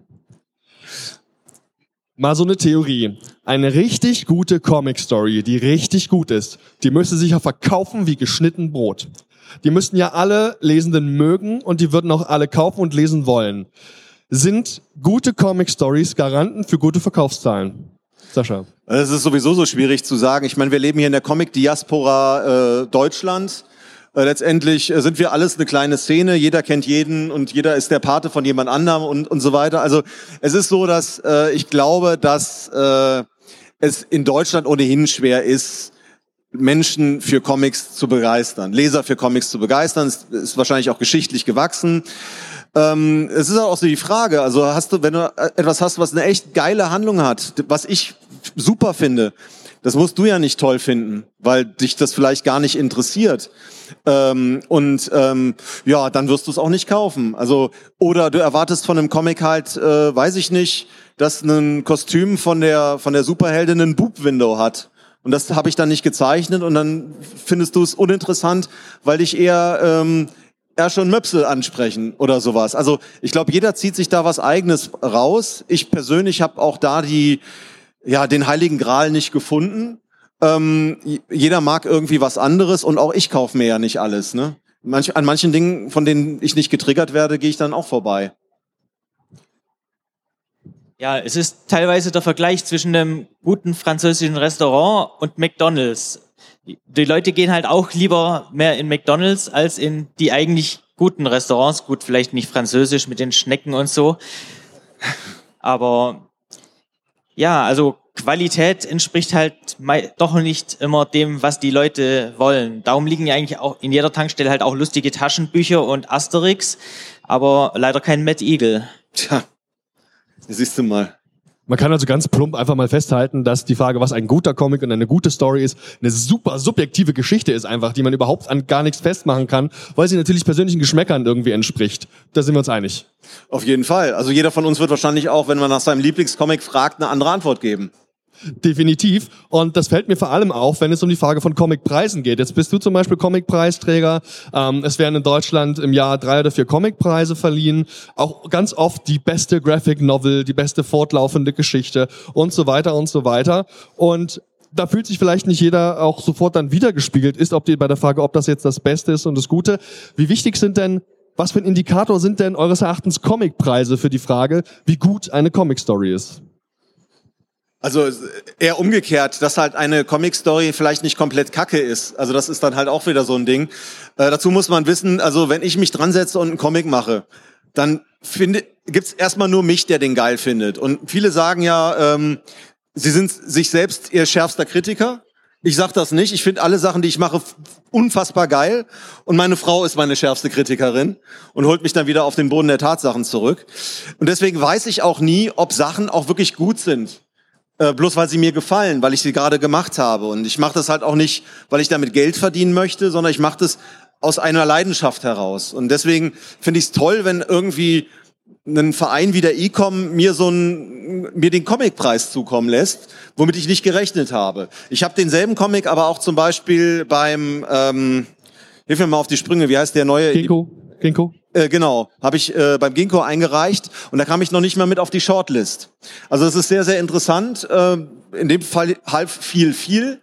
Mal so eine Theorie. Eine richtig gute Comic-Story, die richtig gut ist, die müsste sich ja verkaufen wie geschnitten Brot. Die müssten ja alle Lesenden mögen und die würden auch alle kaufen und lesen wollen. Sind gute Comic-Stories Garanten für gute Verkaufszahlen? Sascha? Es ist sowieso so schwierig zu sagen. Ich meine, wir leben hier in der Comic-Diaspora Deutschland. Letztendlich sind wir alles eine kleine Szene. Jeder kennt jeden und jeder ist der Pate von jemand anderem und so weiter. Also es ist so, dass ich glaube, dass es in Deutschland ohnehin schwer ist, Menschen für Comics zu begeistern, Leser für Comics zu begeistern. Es ist wahrscheinlich auch geschichtlich gewachsen. Es ist auch so die Frage, also wenn du etwas hast, was eine echt geile Handlung hat, was ich super finde, das musst du ja nicht toll finden, weil dich das vielleicht gar nicht interessiert. Dann wirst du es auch nicht kaufen. Also, oder du erwartest von einem Comic halt, weiß ich nicht, dass ein Kostüm von der Superheldin ein Boob-Window hat. Und das habe ich dann nicht gezeichnet und dann findest du es uninteressant, weil dich eher schon Möpsel ansprechen oder sowas. Also ich glaube, jeder zieht sich da was Eigenes raus. Ich persönlich habe auch da den Heiligen Gral nicht gefunden. Jeder mag irgendwie was anderes und auch ich kaufe mir ja nicht alles. Ne? An manchen Dingen, von denen ich nicht getriggert werde, gehe ich dann auch vorbei. Ja, es ist teilweise der Vergleich zwischen einem guten französischen Restaurant und McDonald's. Die Leute gehen halt auch lieber mehr in McDonald's als in die eigentlich guten Restaurants. Gut, vielleicht nicht französisch mit den Schnecken und so. Aber ja, also Qualität entspricht halt doch nicht immer dem, was die Leute wollen. Darum liegen ja eigentlich auch in jeder Tankstelle halt auch lustige Taschenbücher und Asterix, aber leider kein Mad Eagle. Tja. Siehst du mal. Man kann also ganz plump einfach mal festhalten, dass die Frage, was ein guter Comic und eine gute Story ist, eine super subjektive Geschichte ist einfach, die man überhaupt an gar nichts festmachen kann, weil sie natürlich persönlichen Geschmäckern irgendwie entspricht. Da sind wir uns einig. Auf jeden Fall. Also jeder von uns wird wahrscheinlich auch, wenn man nach seinem Lieblingscomic fragt, eine andere Antwort geben. Definitiv. Und das fällt mir vor allem auf, wenn es um die Frage von Comicpreisen geht. Jetzt bist du zum Beispiel Comicpreisträger. Es werden in Deutschland im Jahr 3 oder 4 Comicpreise verliehen. Auch ganz oft die beste Graphic Novel, die beste fortlaufende Geschichte und so weiter und so weiter. Und da fühlt sich vielleicht nicht jeder auch sofort dann wiedergespiegelt ist, bei der Frage, ob das jetzt das Beste ist und das Gute. Wie wichtig was für ein Indikator sind denn eures Erachtens Comicpreise für die Frage, wie gut eine Comic-Story ist? Also eher umgekehrt, dass halt eine Comic-Story vielleicht nicht komplett kacke ist. Also das ist dann halt auch wieder so ein Ding. Dazu muss man wissen, also wenn ich mich dran setze und einen Comic mache, dann gibt's erstmal nur mich, der den geil findet. Und viele sagen ja, sie sind sich selbst ihr schärfster Kritiker. Ich sag das nicht. Ich finde alle Sachen, die ich mache, unfassbar geil. Und meine Frau ist meine schärfste Kritikerin und holt mich dann wieder auf den Boden der Tatsachen zurück. Und deswegen weiß ich auch nie, ob Sachen auch wirklich gut sind. Bloß weil sie mir gefallen, weil ich sie gerade gemacht habe. Und ich mache das halt auch nicht, weil ich damit Geld verdienen möchte, sondern ich mache das aus einer Leidenschaft heraus. Und deswegen finde ich es toll, wenn irgendwie ein Verein wie der ICOM mir den Comicpreis zukommen lässt, womit ich nicht gerechnet habe. Ich habe denselben Comic aber auch zum Beispiel beim, hilf mir mal auf die Sprünge, wie heißt der neue? Ginkgo? Genau, habe ich beim Ginkgo eingereicht und da kam ich noch nicht mal mit auf die Shortlist. Also das ist sehr, sehr interessant. In dem Fall half viel.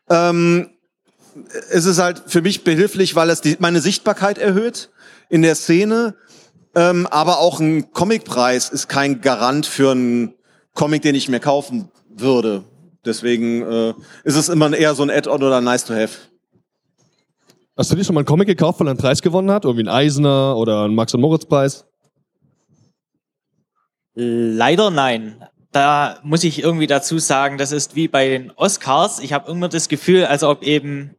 Es ist halt für mich behilflich, weil es meine Sichtbarkeit erhöht in der Szene. Aber auch ein Comicpreis ist kein Garant für einen Comic, den ich mir kaufen würde. Deswegen ist es immer eher so ein Add-on oder nice to have. Hast du dir schon mal einen Comic gekauft, weil er einen Preis gewonnen hat? Irgendwie einen Eisner oder einen Max-und-Moritz-Preis? Leider nein. Da muss ich irgendwie dazu sagen, das ist wie bei den Oscars. Ich habe immer das Gefühl, als ob eben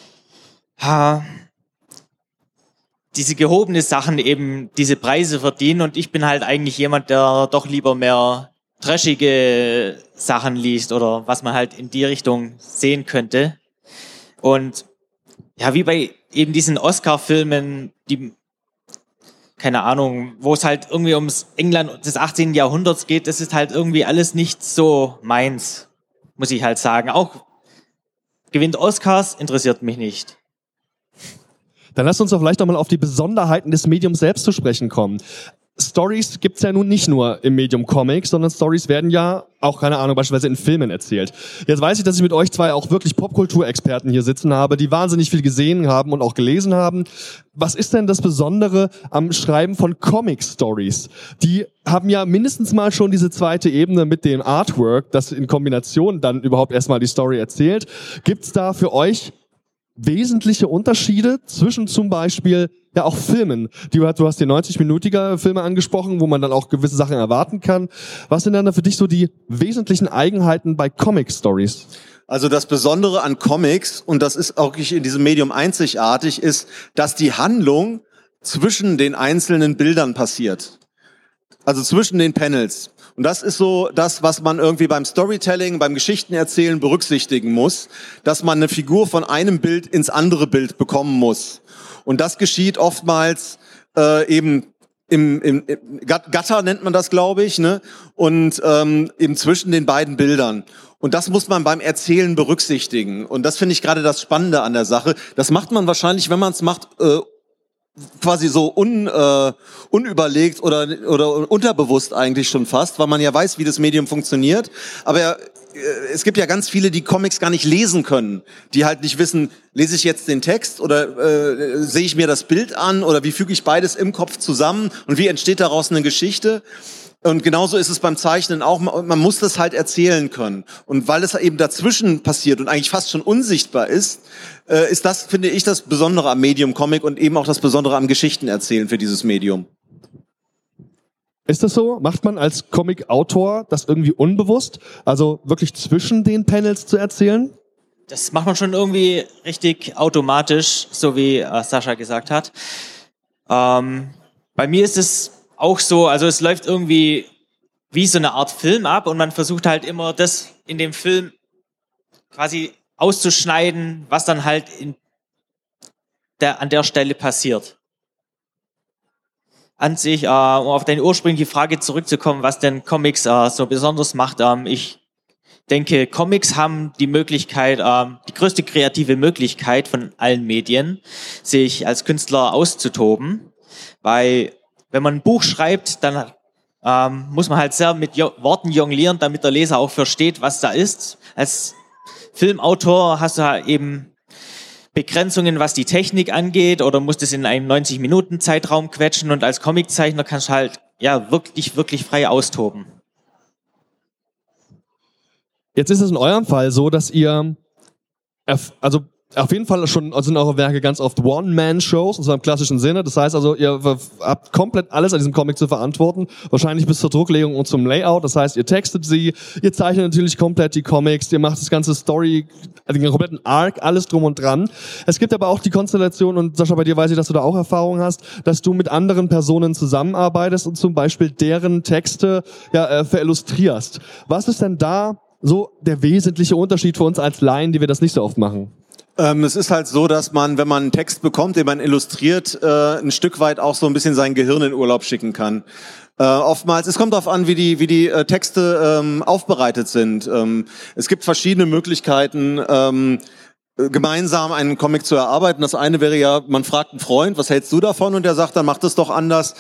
diese gehobene Sachen eben diese Preise verdienen und ich bin halt eigentlich jemand, der doch lieber mehr trashige Sachen liest oder was man halt in die Richtung sehen könnte. Und ja, wie bei eben diesen Oscar-Filmen, die, keine Ahnung, wo es halt irgendwie ums England des 18. Jahrhunderts geht, das ist halt irgendwie alles nicht so meins, muss ich halt sagen. Auch gewinnt Oscars, interessiert mich nicht. Dann lasst uns doch vielleicht auch mal auf die Besonderheiten des Mediums selbst zu sprechen kommen. Stories gibt's ja nun nicht nur im Medium Comics, sondern Stories werden ja auch, keine Ahnung, beispielsweise in Filmen erzählt. Jetzt weiß ich, dass ich mit euch zwei auch wirklich Popkulturexperten hier sitzen habe, die wahnsinnig viel gesehen haben und auch gelesen haben. Was ist denn das Besondere am Schreiben von Comic-Stories? Die haben ja mindestens mal schon diese zweite Ebene mit dem Artwork, das in Kombination dann überhaupt erstmal die Story erzählt. Gibt's da für euch wesentliche Unterschiede zwischen zum Beispiel ja auch Filmen? Du hast die 90-minütige Filme angesprochen, wo man dann auch gewisse Sachen erwarten kann. Was sind dann da für dich so die wesentlichen Eigenheiten bei Comic-Stories? Also das Besondere an Comics, und das ist auch in diesem Medium einzigartig, ist, dass die Handlung zwischen den einzelnen Bildern passiert. Also zwischen den Panels. Und das ist so das, was man irgendwie beim Storytelling, beim Geschichtenerzählen berücksichtigen muss, dass man eine Figur von einem Bild ins andere Bild bekommen muss. Und das geschieht oftmals eben im Gatter nennt man das, glaube ich, ne? Und eben zwischen den beiden Bildern. Und das muss man beim Erzählen berücksichtigen. Und das finde ich gerade das Spannende an der Sache. Das macht man wahrscheinlich, wenn man es macht, quasi so unüberlegt oder unterbewusst eigentlich schon fast, weil man ja weiß, wie das Medium funktioniert. Aber es gibt ja ganz viele, die Comics gar nicht lesen können, die halt nicht wissen, lese ich jetzt den Text oder sehe ich mir das Bild an oder wie füge ich beides im Kopf zusammen und wie entsteht daraus eine Geschichte. Und genauso ist es beim Zeichnen auch, man muss das halt erzählen können. Und weil es eben dazwischen passiert und eigentlich fast schon unsichtbar ist das, finde ich, das Besondere am Medium Comic und eben auch das Besondere am Geschichtenerzählen für dieses Medium. Ist das so? Macht man als Comic-Autor das irgendwie unbewusst? Also wirklich zwischen den Panels zu erzählen? Das macht man schon irgendwie richtig automatisch, so wie Sascha gesagt hat. Bei mir ist es auch so, also es läuft irgendwie wie so eine Art Film ab und man versucht halt immer das in dem Film quasi auszuschneiden, was dann halt an der Stelle passiert. An sich, um auf deine ursprüngliche Frage zurückzukommen, was denn Comics so besonders macht, ich denke, Comics haben die Möglichkeit, die größte kreative Möglichkeit von allen Medien, sich als Künstler auszutoben. Weil wenn man ein Buch schreibt, dann muss man halt sehr mit Worten jonglieren, damit der Leser auch versteht, was da ist. Als Filmautor hast du halt eben Begrenzungen, was die Technik angeht, oder musst es in einem 90-Minuten-Zeitraum quetschen, und als Comiczeichner kannst du halt wirklich frei austoben. Jetzt ist es in eurem Fall so, dass ihr, also auf jeden Fall sind eure Werke ganz oft One-Man-Shows, und zwar im klassischen Sinne. Das heißt also, ihr habt komplett alles an diesem Comic zu verantworten, wahrscheinlich bis zur Drucklegung und zum Layout. Das heißt, ihr textet sie, ihr zeichnet natürlich komplett die Comics, ihr macht das ganze Story, also den kompletten Arc, alles drum und dran. Es gibt aber auch die Konstellation, und Sascha, bei dir weiß ich, dass du da auch Erfahrung hast, dass du mit anderen Personen zusammenarbeitest und zum Beispiel deren Texte verillustrierst. Was ist denn da so der wesentliche Unterschied für uns als Laien, die wir das nicht so oft machen? Es ist halt so, dass man, wenn man einen Text bekommt, den man illustriert, ein Stück weit auch so ein bisschen sein Gehirn in Urlaub schicken kann. Oftmals, es kommt darauf an, wie die Texte aufbereitet sind. Es gibt verschiedene Möglichkeiten, gemeinsam einen Comic zu erarbeiten. Das eine wäre ja, man fragt einen Freund, was hältst du davon? Und der sagt, dann mach das doch anders.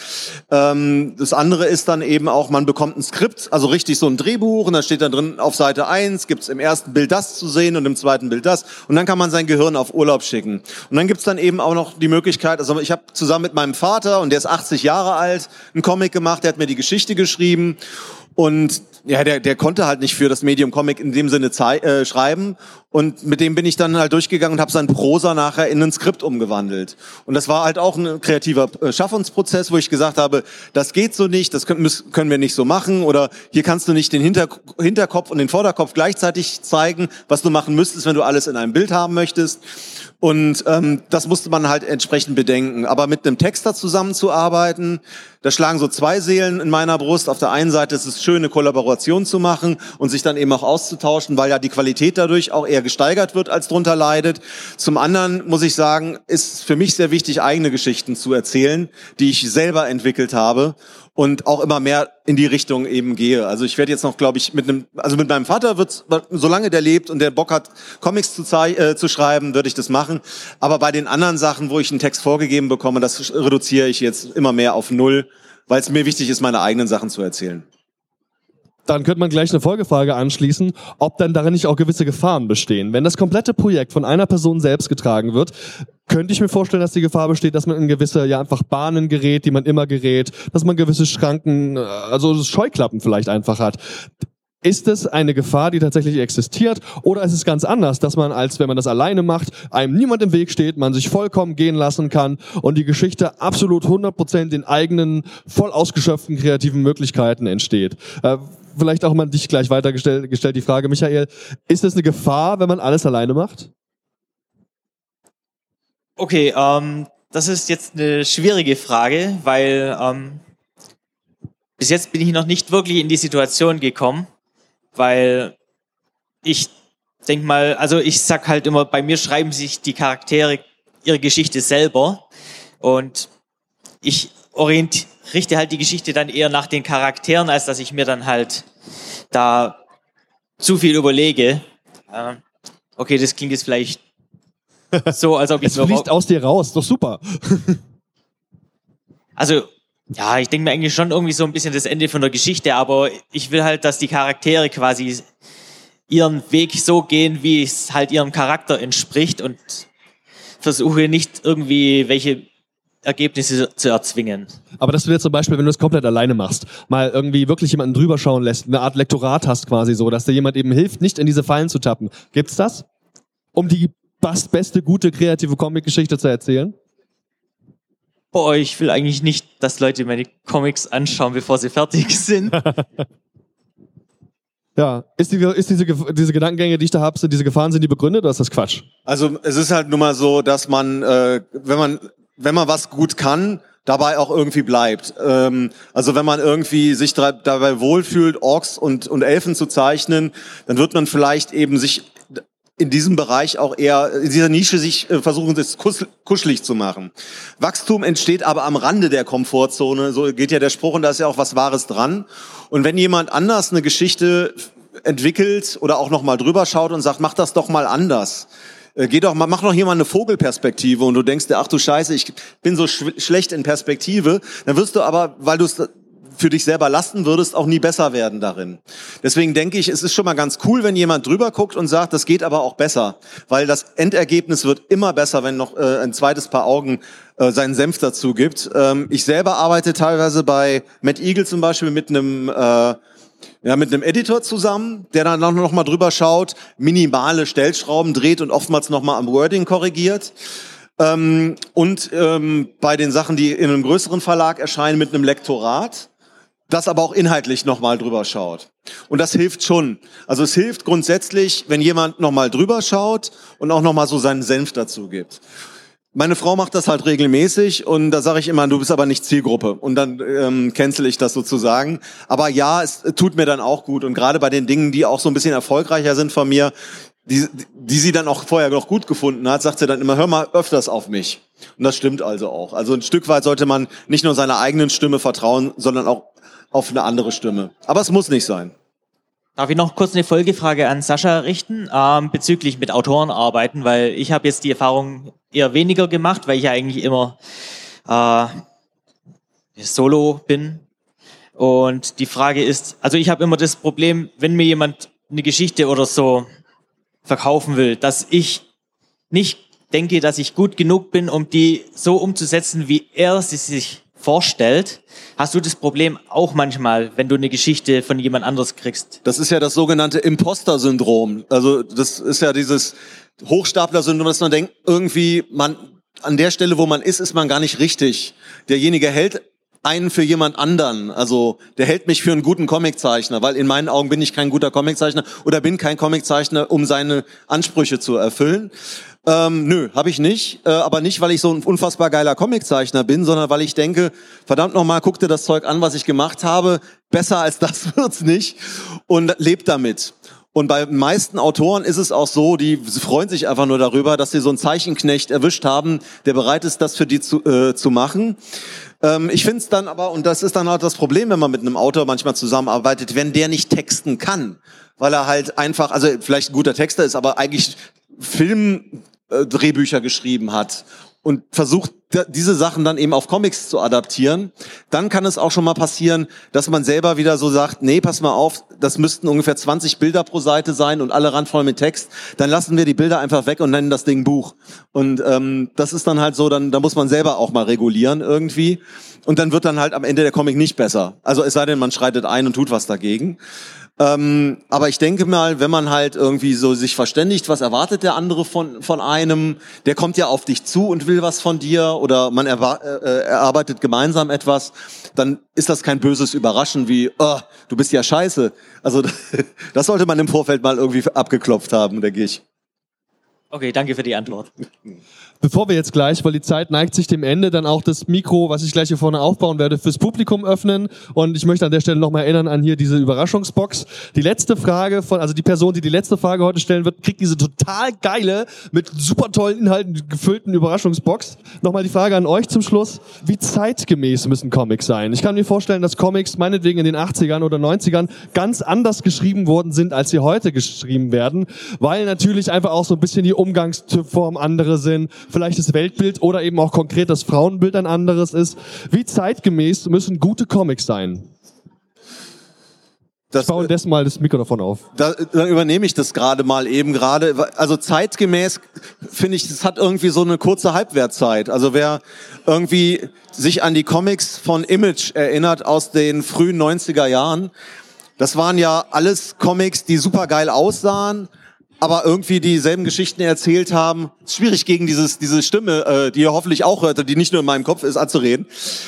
Das andere ist dann eben auch, man bekommt ein Skript, also richtig so ein Drehbuch, und da steht dann drin, auf Seite 1 gibt's im ersten Bild das zu sehen und im zweiten Bild das. Und dann kann man sein Gehirn auf Urlaub schicken. Und dann gibt's dann eben auch noch die Möglichkeit, also ich habe zusammen mit meinem Vater, und der ist 80 Jahre alt, einen Comic gemacht, der hat mir die Geschichte geschrieben. Und ja, der konnte halt nicht für das Medium Comic in dem Sinne schreiben. Und mit dem bin ich dann halt durchgegangen und habe sein Prosa nachher in ein Skript umgewandelt. Und das war halt auch ein kreativer Schaffensprozess, wo ich gesagt habe, das geht so nicht, das können wir nicht so machen. Oder hier kannst du nicht den Hinterkopf und den Vorderkopf gleichzeitig zeigen, was du machen müsstest, wenn du alles in einem Bild haben möchtest. Und das musste man halt entsprechend bedenken. Aber mit einem Texter zusammenzuarbeiten, da schlagen so zwei Seelen in meiner Brust. Auf der einen Seite ist es schön, eine Kollaboration zu machen und sich dann eben auch auszutauschen, weil ja die Qualität dadurch auch eher gesteigert wird, als drunter leidet. Zum anderen muss ich sagen, ist für mich sehr wichtig, eigene Geschichten zu erzählen, die ich selber entwickelt habe. Und auch immer mehr in die Richtung eben gehe. Also ich werde jetzt noch, glaube ich, mit meinem Vater solange der lebt und der Bock hat, Comics zu schreiben, würde ich das machen. Aber bei den anderen Sachen, wo ich einen Text vorgegeben bekomme, das reduziere ich jetzt immer mehr auf 0, weil es mir wichtig ist, meine eigenen Sachen zu erzählen. Dann könnte man gleich eine Folgefrage anschließen, ob dann darin nicht auch gewisse Gefahren bestehen. Wenn das komplette Projekt von einer Person selbst getragen wird, könnte ich mir vorstellen, dass die Gefahr besteht, dass man in gewisse, einfach Bahnen gerät, die man immer gerät, dass man gewisse Schranken, also Scheuklappen vielleicht einfach hat. Ist es eine Gefahr, die tatsächlich existiert, oder ist es ganz anders, dass man, als wenn man das alleine macht, einem niemand im Weg steht, man sich vollkommen gehen lassen kann und die Geschichte absolut 100% den eigenen, voll ausgeschöpften kreativen Möglichkeiten entsteht? Vielleicht auch mal dich gleich weitergestellt die Frage, Michael, ist es eine Gefahr, wenn man alles alleine macht? Okay, das ist jetzt eine schwierige Frage, weil bis jetzt bin ich noch nicht wirklich in die Situation gekommen, weil ich denke mal, also ich sag halt immer, bei mir schreiben sich die Charaktere ihre Geschichte selber, und ich richte halt die Geschichte dann eher nach den Charakteren, als dass ich mir dann halt da zu viel überlege. Okay, das klingt jetzt vielleicht so, als ob ich... Es fließt aus dir raus, doch super. Also, ja, ich denke mir eigentlich schon irgendwie so ein bisschen das Ende von der Geschichte, aber ich will halt, dass die Charaktere quasi ihren Weg so gehen, wie es halt ihrem Charakter entspricht, und versuche nicht irgendwie welche Ergebnisse zu erzwingen. Aber dass du dir zum Beispiel, wenn du es komplett alleine machst, mal irgendwie wirklich jemanden drüber schauen lässt, eine Art Lektorat hast quasi so, dass dir jemand eben hilft, nicht in diese Fallen zu tappen. Gibt's das? Um die beste, gute, kreative Comic-Geschichte zu erzählen? Boah, ich will eigentlich nicht, dass Leute meine Comics anschauen, bevor sie fertig sind. Ja, ist diese Gedankengänge, die ich da habe, diese Gefahren, sind die begründet, oder ist das Quatsch? Also es ist halt nun mal so, dass man, wenn man was gut kann, dabei auch irgendwie bleibt. Also wenn man irgendwie sich dabei wohlfühlt, Orks und Elfen zu zeichnen, dann wird man vielleicht eben sich in diesem Bereich auch eher, in dieser Nische sich versuchen, das kuschelig zu machen. Wachstum entsteht aber am Rande der Komfortzone, so geht ja der Spruch, und da ist ja auch was Wahres dran. Und wenn jemand anders eine Geschichte entwickelt oder auch nochmal drüber schaut und sagt, mach das doch mal anders. Mach doch hier mal eine Vogelperspektive und du denkst dir, ach du Scheiße, ich bin so schlecht in Perspektive. Dann wirst du aber, weil du es für dich selber lassen würdest, auch nie besser werden darin. Deswegen denke ich, es ist schon mal ganz cool, wenn jemand drüber guckt und sagt, das geht aber auch besser. Weil das Endergebnis wird immer besser, wenn noch ein zweites Paar Augen seinen Senf dazu gibt. Ich selber arbeite teilweise bei Mad Eagle zum Beispiel mit einem Editor zusammen, der dann noch mal drüber schaut, minimale Stellschrauben dreht und oftmals noch mal am Wording korrigiert. Bei den Sachen, die in einem größeren Verlag erscheinen, mit einem Lektorat, das aber auch inhaltlich nochmal drüber schaut. Und das hilft schon. Also es hilft grundsätzlich, wenn jemand nochmal drüber schaut und auch nochmal so seinen Senf dazu gibt. Meine Frau macht das halt regelmäßig und da sage ich immer, du bist aber nicht Zielgruppe. Und dann cancel ich das sozusagen. Aber ja, es tut mir dann auch gut. Und gerade bei den Dingen, die auch so ein bisschen erfolgreicher sind von mir, die sie dann auch vorher noch gut gefunden hat, sagt sie dann immer, hör mal öfters auf mich. Und das stimmt also auch. Also ein Stück weit sollte man nicht nur seiner eigenen Stimme vertrauen, sondern auch auf eine andere Stimme. Aber es muss nicht sein. Darf ich noch kurz eine Folgefrage an Sascha richten, bezüglich mit Autoren arbeiten, weil ich habe jetzt die Erfahrung eher weniger gemacht, weil ich ja eigentlich immer solo bin. Und die Frage ist, also ich habe immer das Problem, wenn mir jemand eine Geschichte oder so verkaufen will, dass ich nicht denke, dass ich gut genug bin, um die so umzusetzen, wie er sie sich vorstellt. Hast du das Problem auch manchmal, wenn du eine Geschichte von jemand anderes kriegst? Das ist ja das sogenannte Imposter-Syndrom. Also das ist ja dieses Hochstapler-Syndrom, dass man denkt, irgendwie an der Stelle, wo man ist man gar nicht richtig. Derjenige hält einen für jemand anderen. Also der hält mich für einen guten Comiczeichner, weil in meinen Augen bin ich kein guter Comiczeichner oder bin kein Comiczeichner, um seine Ansprüche zu erfüllen. Nö, habe ich nicht. Aber nicht, weil ich so ein unfassbar geiler Comiczeichner bin, sondern weil ich denke, verdammt nochmal, guck dir das Zeug an, was ich gemacht habe. Besser als das wird's nicht. Und lebt damit. Und bei den meisten Autoren ist es auch so, die freuen sich einfach nur darüber, dass sie so einen Zeichenknecht erwischt haben, der bereit ist, das für die zu machen. Ich finde es dann aber, und das ist dann halt das Problem, wenn man mit einem Autor manchmal zusammenarbeitet, wenn der nicht texten kann, weil er halt einfach, also vielleicht ein guter Texter ist, aber eigentlich Filmdrehbücher geschrieben hat und versucht, diese Sachen dann eben auf Comics zu adaptieren, dann kann es auch schon mal passieren, dass man selber wieder so sagt, nee, pass mal auf, das müssten ungefähr 20 Bilder pro Seite sein und alle randvoll mit Text, dann lassen wir die Bilder einfach weg und nennen das Ding Buch. Und das ist dann halt so, da muss man selber auch mal regulieren irgendwie und dann wird dann halt am Ende der Comic nicht besser. Also es sei denn, man schreitet ein und tut was dagegen. Aber ich denke mal, wenn man halt irgendwie so sich verständigt, was erwartet der andere von einem, der kommt ja auf dich zu und will was von dir oder man erarbeitet gemeinsam etwas, dann ist das kein böses Überraschen wie, oh, du bist ja scheiße. Also das sollte man im Vorfeld mal irgendwie abgeklopft haben, denke ich. Okay, danke für die Antwort. Bevor wir jetzt gleich, weil die Zeit neigt sich dem Ende, dann auch das Mikro, was ich gleich hier vorne aufbauen werde, fürs Publikum öffnen. Und ich möchte an der Stelle nochmal erinnern an hier diese Überraschungsbox. Die letzte Frage die Person, die die letzte Frage heute stellen wird, kriegt diese total geile, mit super tollen Inhalten gefüllten Überraschungsbox. Nochmal die Frage an euch zum Schluss. Wie zeitgemäß müssen Comics sein? Ich kann mir vorstellen, dass Comics meinetwegen in den 80ern oder 90ern ganz anders geschrieben worden sind, als sie heute geschrieben werden. Weil natürlich einfach auch so ein bisschen die Umgangsform andere sind. Vielleicht das Weltbild oder eben auch konkret das Frauenbild ein anderes ist. Wie zeitgemäß müssen gute Comics sein? Ich baue dessen mal das Mikro davon auf. Dann übernehme ich das gerade. Also zeitgemäß finde ich, das hat irgendwie so eine kurze Halbwertzeit. Also wer irgendwie sich an die Comics von Image erinnert aus den frühen 90er Jahren, das waren ja alles Comics, die super geil aussahen, aber irgendwie dieselben Geschichten erzählt haben. Schwierig gegen diese Stimme, die ihr hoffentlich auch hört, die nicht nur in meinem Kopf ist, anzureden.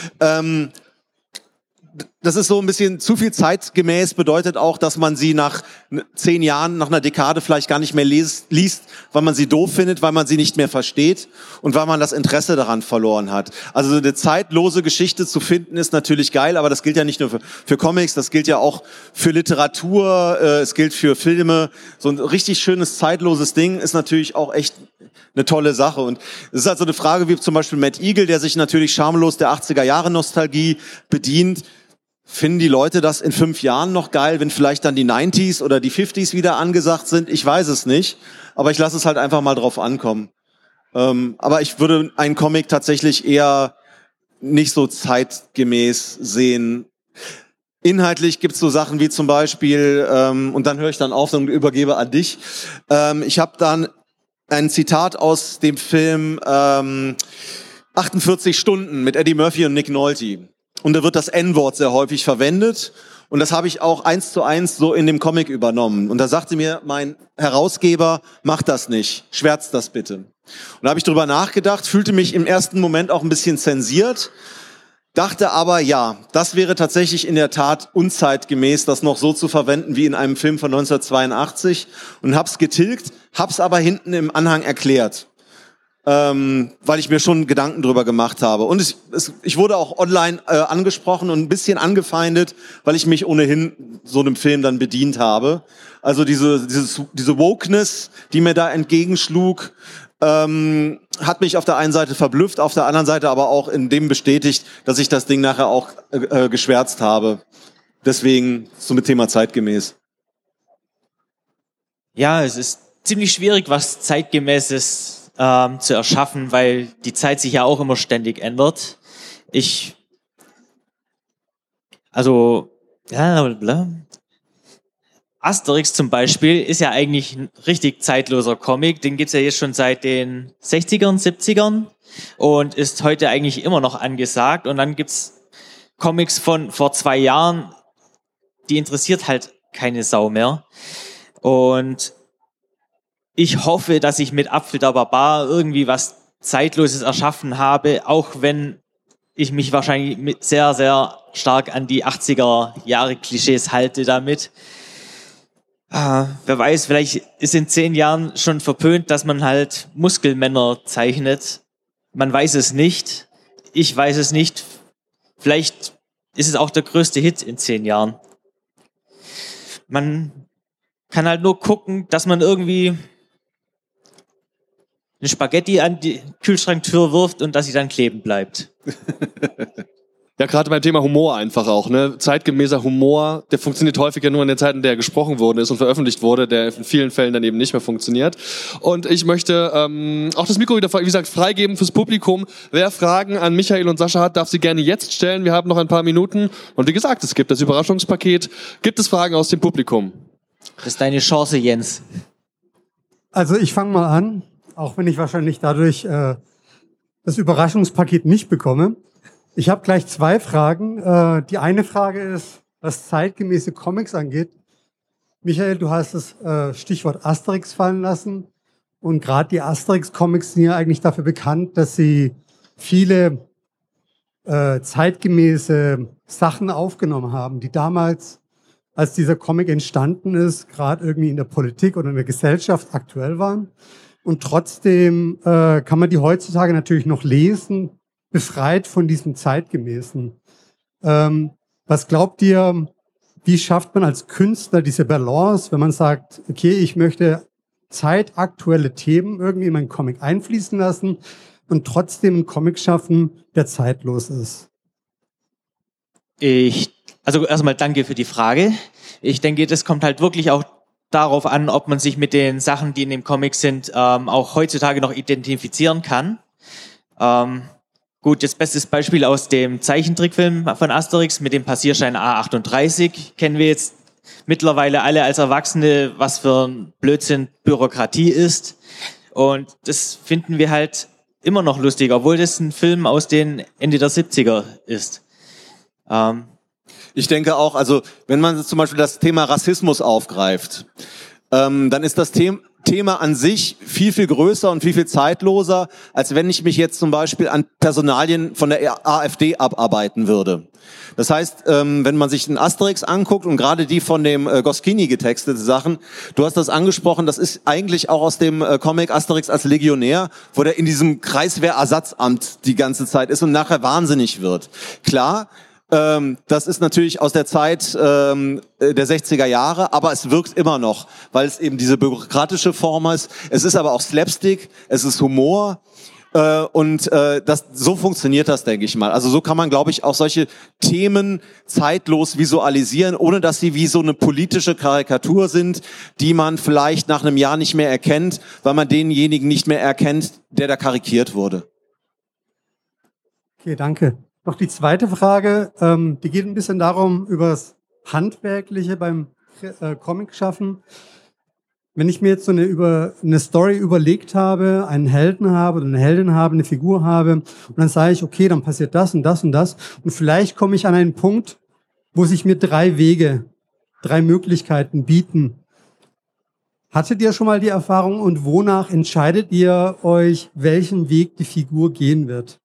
Das ist so ein bisschen zu viel zeitgemäß, bedeutet auch, dass man sie nach 10 Jahren, nach einer Dekade vielleicht gar nicht mehr liest, weil man sie doof findet, weil man sie nicht mehr versteht und weil man das Interesse daran verloren hat. Also eine zeitlose Geschichte zu finden ist natürlich geil, aber das gilt ja nicht nur für Comics, das gilt ja auch für Literatur, es gilt für Filme. So ein richtig schönes, zeitloses Ding ist natürlich auch echt eine tolle Sache. Und es ist halt so eine Frage wie zum Beispiel Mad Eagle, der sich natürlich schamlos der 80er-Jahre-Nostalgie bedient. finden die Leute das in 5 Jahren noch geil, wenn vielleicht dann die 90s oder die 50s wieder angesagt sind? Ich weiß es nicht, aber ich lasse es halt einfach mal drauf ankommen. Aber ich würde einen Comic tatsächlich eher nicht so zeitgemäß sehen. Inhaltlich gibt's so Sachen wie zum Beispiel, und dann höre ich dann auf und übergebe an dich. Ich habe dann ein Zitat aus dem Film 48 Stunden mit Eddie Murphy und Nick Nolte. Und da wird das N-Wort sehr häufig verwendet. Und das habe ich auch 1:1 so in dem Comic übernommen. Und da sagte mir mein Herausgeber, mach das nicht, schwärzt das bitte. Und da habe ich drüber nachgedacht, fühlte mich im ersten Moment auch ein bisschen zensiert, dachte aber, ja, das wäre tatsächlich in der Tat unzeitgemäß, das noch so zu verwenden wie in einem Film von 1982 und hab's getilgt, hab's aber hinten im Anhang erklärt, weil ich mir schon Gedanken drüber gemacht habe. Und ich wurde auch online angesprochen und ein bisschen angefeindet, weil ich mich ohnehin so einem Film dann bedient habe. Also diese Wokeness, die mir da entgegenschlug, hat mich auf der einen Seite verblüfft, auf der anderen Seite aber auch in dem bestätigt, dass ich das Ding nachher auch geschwärzt habe. Deswegen so mit Thema zeitgemäß. Ja, es ist ziemlich schwierig, was Zeitgemäßes zu erschaffen, weil die Zeit sich ja auch immer ständig ändert. Asterix zum Beispiel ist ja eigentlich ein richtig zeitloser Comic. Den gibt's ja jetzt schon seit den 60ern, 70ern und ist heute eigentlich immer noch angesagt. Und dann gibt's Comics von vor 2 Jahren, die interessiert halt keine Sau mehr. Und ich hoffe, dass ich mit Apfel der Barbar irgendwie was Zeitloses erschaffen habe, auch wenn ich mich wahrscheinlich sehr, sehr stark an die 80er-Jahre-Klischees halte damit. Wer weiß, vielleicht ist in 10 Jahren schon verpönt, dass man halt Muskelmänner zeichnet. Man weiß es nicht. Ich weiß es nicht. Vielleicht ist es auch der größte Hit in 10 Jahren. Man kann halt nur gucken, dass man irgendwie eine Spaghetti an die Kühlschranktür wirft und dass sie dann kleben bleibt. Ja, gerade beim Thema Humor einfach auch, ne? Zeitgemäßer Humor, der funktioniert häufiger nur in der Zeit, in der er gesprochen worden ist und veröffentlicht wurde, der in vielen Fällen dann eben nicht mehr funktioniert. Und ich möchte auch das Mikro wieder, wie gesagt, freigeben fürs Publikum. Wer Fragen an Michael und Sascha hat, darf sie gerne jetzt stellen. Wir haben noch ein paar Minuten. Und wie gesagt, es gibt das Überraschungspaket. Gibt es Fragen aus dem Publikum? Das ist deine Chance, Jens. Also ich fange mal an, auch wenn ich wahrscheinlich dadurch das Überraschungspaket nicht bekomme. Ich habe gleich 2 Fragen. Die eine Frage ist, was zeitgemäße Comics angeht. Michael, du hast das Stichwort Asterix fallen lassen. Und gerade die Asterix-Comics sind ja eigentlich dafür bekannt, dass sie viele zeitgemäße Sachen aufgenommen haben, die damals, als dieser Comic entstanden ist, gerade irgendwie in der Politik oder in der Gesellschaft aktuell waren. Und trotzdem kann man die heutzutage natürlich noch lesen, befreit von diesem Zeitgemäßen. Was glaubt ihr, wie schafft man als Künstler diese Balance, wenn man sagt, okay, ich möchte zeitaktuelle Themen irgendwie in meinen Comic einfließen lassen und trotzdem einen Comic schaffen, der zeitlos ist? Also erstmal danke für die Frage. Ich denke, das kommt halt wirklich auch darauf an, ob man sich mit den Sachen, die in dem Comic sind, auch heutzutage noch identifizieren kann. Gut, das beste Beispiel aus dem Zeichentrickfilm von Asterix mit dem Passierschein A38 kennen wir jetzt mittlerweile alle als Erwachsene, was für ein Blödsinn Bürokratie ist. Und das finden wir halt immer noch lustig, obwohl das ein Film aus den Ende der 70er ist. Ich denke auch, also wenn man zum Beispiel das Thema Rassismus aufgreift, dann ist das Thema an sich viel, viel größer und viel, viel zeitloser, als wenn ich mich jetzt zum Beispiel an Personalien von der AfD abarbeiten würde. Das heißt, wenn man sich einen Asterix anguckt und gerade die von dem Goscinny getextete Sachen, du hast das angesprochen, das ist eigentlich auch aus dem Comic Asterix als Legionär, wo der in diesem Kreiswehrersatzamt die ganze Zeit ist und nachher wahnsinnig wird. Klar, das ist natürlich aus der Zeit der 60er Jahre, aber es wirkt immer noch, weil es eben diese bürokratische Form ist. Es ist aber auch Slapstick, es ist Humor. So funktioniert das, denke ich mal. Also so kann man, glaube ich, auch solche Themen zeitlos visualisieren, ohne dass sie wie so eine politische Karikatur sind, die man vielleicht nach einem Jahr nicht mehr erkennt, weil man denjenigen nicht mehr erkennt, der da karikiert wurde. Okay, danke. Noch die zweite Frage, die geht ein bisschen darum, über das Handwerkliche beim Comic schaffen. Wenn ich mir jetzt so eine Story überlegt habe, einen Helden habe oder eine Heldin habe, eine Figur habe, und dann sage ich, okay, dann passiert das und das und das. Und vielleicht komme ich an einen Punkt, wo sich mir 3 Möglichkeiten bieten. Hattet ihr schon mal die Erfahrung und wonach entscheidet ihr euch, welchen Weg die Figur gehen wird?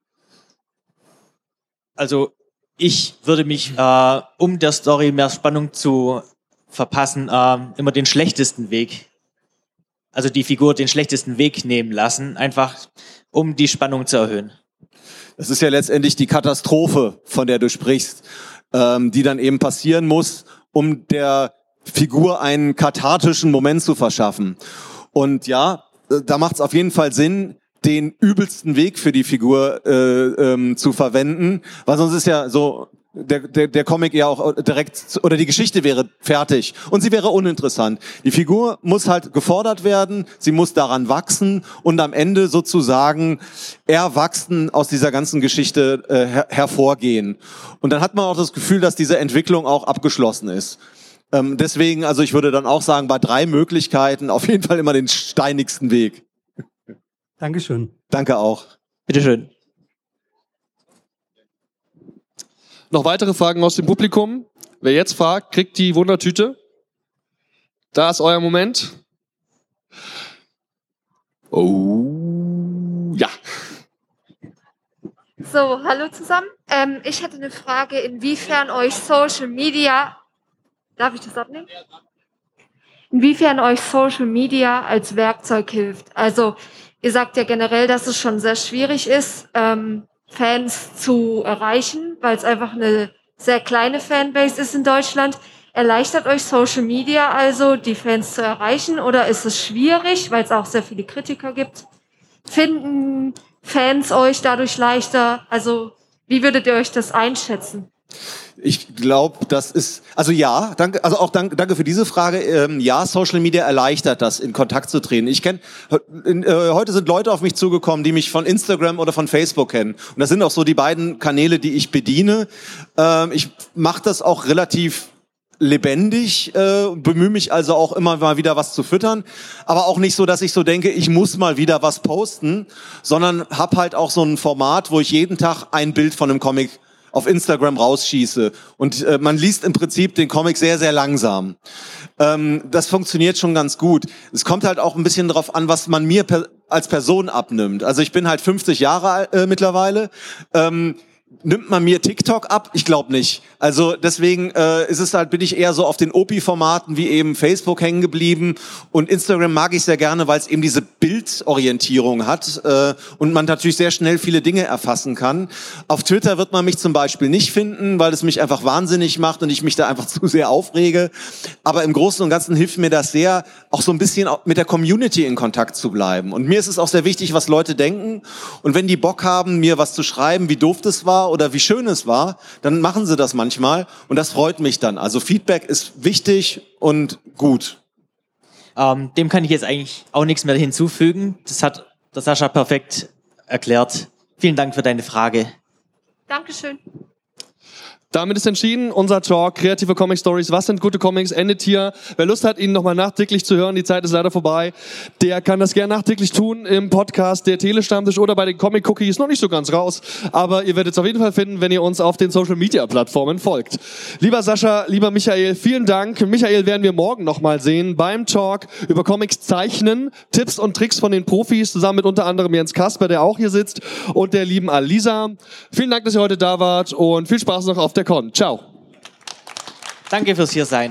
Also ich würde mich, um der Story mehr Spannung zu verpassen, immer den schlechtesten Weg, also die Figur den schlechtesten Weg nehmen lassen, einfach um die Spannung zu erhöhen. Das ist ja letztendlich die Katastrophe, von der du sprichst, die dann eben passieren muss, um der Figur einen kathartischen Moment zu verschaffen. Und ja, da macht es auf jeden Fall Sinn, den übelsten Weg für die Figur zu verwenden, weil sonst ist ja so der Comic ja auch direkt, oder die Geschichte wäre fertig und sie wäre uninteressant. Die Figur muss halt gefordert werden, sie muss daran wachsen und am Ende sozusagen erwachsen aus dieser ganzen Geschichte hervorgehen. Und dann hat man auch das Gefühl, dass diese Entwicklung auch abgeschlossen ist. Deswegen, also ich würde dann auch sagen, bei 3 Möglichkeiten auf jeden Fall immer den steinigsten Weg. Dankeschön. Danke auch. Bitteschön. Noch weitere Fragen aus dem Publikum? Wer jetzt fragt, kriegt die Wundertüte. Da ist euer Moment. Oh, ja. So, hallo zusammen. Ich hätte eine Frage, inwiefern euch Social Media, darf ich das abnehmen? Inwiefern euch Social Media als Werkzeug hilft. Also, ihr sagt ja generell, dass es schon sehr schwierig ist, Fans zu erreichen, weil es einfach eine sehr kleine Fanbase ist in Deutschland. Erleichtert euch Social Media also, die Fans zu erreichen, oder ist es schwierig, weil es auch sehr viele Kritiker gibt? Finden Fans euch dadurch leichter? Also, wie würdet ihr euch das einschätzen? Ich glaube, das ist, also ja, danke, also auch danke für diese Frage. Ja, Social Media erleichtert das, in Kontakt zu treten. Ich kenne, heute sind Leute auf mich zugekommen, die mich von Instagram oder von Facebook kennen. Und das sind auch so die beiden Kanäle, die ich bediene. Ich mache das auch relativ lebendig, bemühe mich also auch immer mal wieder was zu füttern, aber auch nicht so, dass ich so denke, ich muss mal wieder was posten, sondern habe halt auch so ein Format, wo ich jeden Tag ein Bild von einem Comic auf Instagram rausschieße. Und man liest im Prinzip den Comic sehr, sehr langsam. Das funktioniert schon ganz gut. Es kommt halt auch ein bisschen drauf an, was man mir als Person abnimmt. Also ich bin halt 50 Jahre alt mittlerweile. Nimmt man mir TikTok ab? Ich glaube nicht. Also deswegen bin ich eher so auf den OP-Formaten wie eben Facebook hängen geblieben, und Instagram mag ich sehr gerne, weil es eben diese Bildorientierung hat und man natürlich sehr schnell viele Dinge erfassen kann. Auf Twitter wird man mich zum Beispiel nicht finden, weil es mich einfach wahnsinnig macht und ich mich da einfach zu sehr aufrege. Aber im Großen und Ganzen hilft mir das sehr, auch so ein bisschen mit der Community in Kontakt zu bleiben. Und mir ist es auch sehr wichtig, was Leute denken. Und wenn die Bock haben, mir was zu schreiben, wie doof das war oder wie schön es war, dann machen sie das manchmal und das freut mich dann. Also Feedback ist wichtig und gut. Dem kann ich jetzt eigentlich auch nichts mehr hinzufügen. Das hat der Sascha perfekt erklärt. Vielen Dank für deine Frage. Dankeschön. Damit ist entschieden, unser Talk, kreative Comic Stories, was sind gute Comics, endet hier. Wer Lust hat, ihn nochmal nachträglich zu hören, die Zeit ist leider vorbei, der kann das gerne nachträglich tun im Podcast der Telestammtisch oder bei den Comic Cookies, noch nicht so ganz raus, aber ihr werdet es auf jeden Fall finden, wenn ihr uns auf den Social Media Plattformen folgt. Lieber Sascha, lieber Michael, vielen Dank. Michael werden wir morgen nochmal sehen beim Talk über Comics zeichnen, Tipps und Tricks von den Profis, zusammen mit unter anderem Jens Kasper, der auch hier sitzt, und der lieben Alisa. Vielen Dank, dass ihr heute da wart und viel Spaß noch auf der Con. Ciao. Danke fürs Hiersein.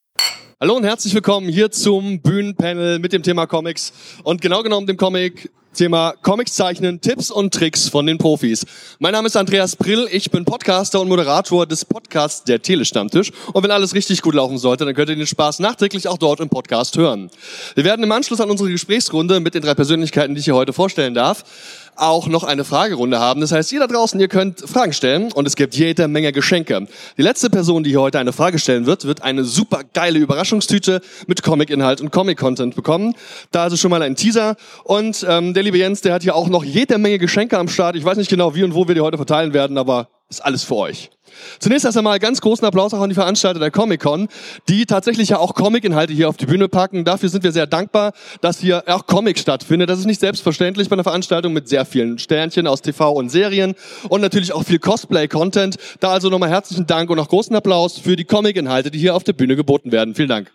Hallo und herzlich willkommen hier zum Bühnenpanel mit dem Thema Comics und genau genommen dem Comic Thema Comics zeichnen, Tipps und Tricks von den Profis. Mein Name ist Andreas Prill, ich bin Podcaster und Moderator des Podcasts Der Telestammtisch. Und wenn alles richtig gut laufen sollte, dann könnt ihr den Spaß nachträglich auch dort im Podcast hören. Wir werden im Anschluss an unsere Gesprächsrunde mit den 3 Persönlichkeiten, die ich hier heute vorstellen darf, auch noch eine Fragerunde haben. Das heißt, ihr da draußen, ihr könnt Fragen stellen und es gibt jede Menge Geschenke. Die letzte Person, die hier heute eine Frage stellen wird eine super geile Überraschungstüte mit Comic-Inhalt und Comic-Content bekommen. Da also schon mal ein Teaser. Und der liebe Jens, der hat hier auch noch jede Menge Geschenke am Start. Ich weiß nicht genau, wie und wo wir die heute verteilen werden, aber ist alles für euch. Zunächst erst einmal ganz großen Applaus auch an die Veranstalter der Comic-Con, die tatsächlich ja auch Comic-Inhalte hier auf die Bühne packen. Dafür sind wir sehr dankbar, dass hier auch Comic stattfindet. Das ist nicht selbstverständlich bei einer Veranstaltung mit sehr vielen Sternchen aus TV und Serien und natürlich auch viel Cosplay-Content. Da also nochmal herzlichen Dank und auch großen Applaus für die Comic-Inhalte, die hier auf der Bühne geboten werden. Vielen Dank.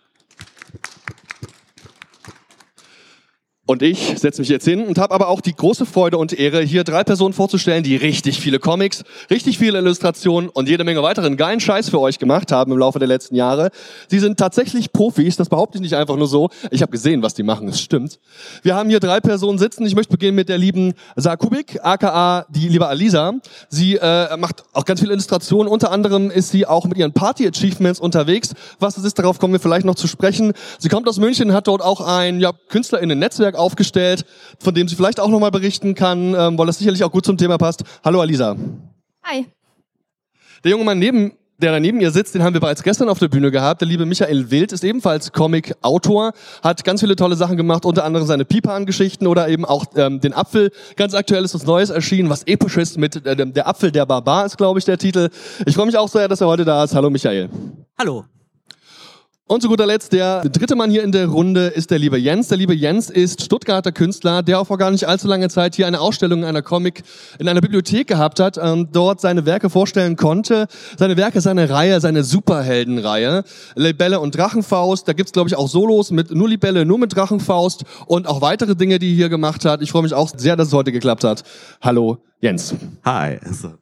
Und ich setze mich jetzt hin und habe aber auch die große Freude und Ehre, hier 3 Personen vorzustellen, die richtig viele Comics, richtig viele Illustrationen und jede Menge weiteren geilen Scheiß für euch gemacht haben im Laufe der letzten Jahre. Sie sind tatsächlich Profis, das behaupte ich nicht einfach nur so. Ich habe gesehen, was die machen, es stimmt. Wir haben hier 3 Personen sitzen. Ich möchte beginnen mit der lieben Sarkubik, aka die liebe Alisa. Sie macht auch ganz viele Illustrationen. Unter anderem ist sie auch mit ihren Party-Achievements unterwegs. Was das ist, darauf kommen wir vielleicht noch zu sprechen. Sie kommt aus München, hat dort auch ein KünstlerInnen-Netzwerk aufgestellt, von dem sie vielleicht auch nochmal berichten kann, weil das sicherlich auch gut zum Thema passt. Hallo Alisa. Hi. Der junge Mann, der da neben ihr sitzt, den haben wir bereits gestern auf der Bühne gehabt. Der liebe Michael Wild ist ebenfalls Comic-Autor, hat ganz viele tolle Sachen gemacht, unter anderem seine Pipan-Geschichten oder eben auch den Apfel. Ganz aktuell ist was Neues erschienen, was Episches mit der Apfel der Barbar ist, glaube ich, der Titel. Ich freue mich auch sehr, dass er heute da ist. Hallo Michael. Hallo. Und zu guter Letzt, der 3. Mann hier in der Runde ist der liebe Jens. Der liebe Jens ist Stuttgarter Künstler, der auch vor gar nicht allzu langer Zeit hier eine Ausstellung in einer Bibliothek gehabt hat und dort seine Werke vorstellen konnte. Seine Werke, seine Reihe, seine Superheldenreihe, Libelle und Drachenfaust. Da gibt's, glaube ich, auch Solos mit nur Libelle, nur mit Drachenfaust und auch weitere Dinge, die er hier gemacht hat. Ich freue mich auch sehr, dass es heute geklappt hat. Hallo, Jens. Hi.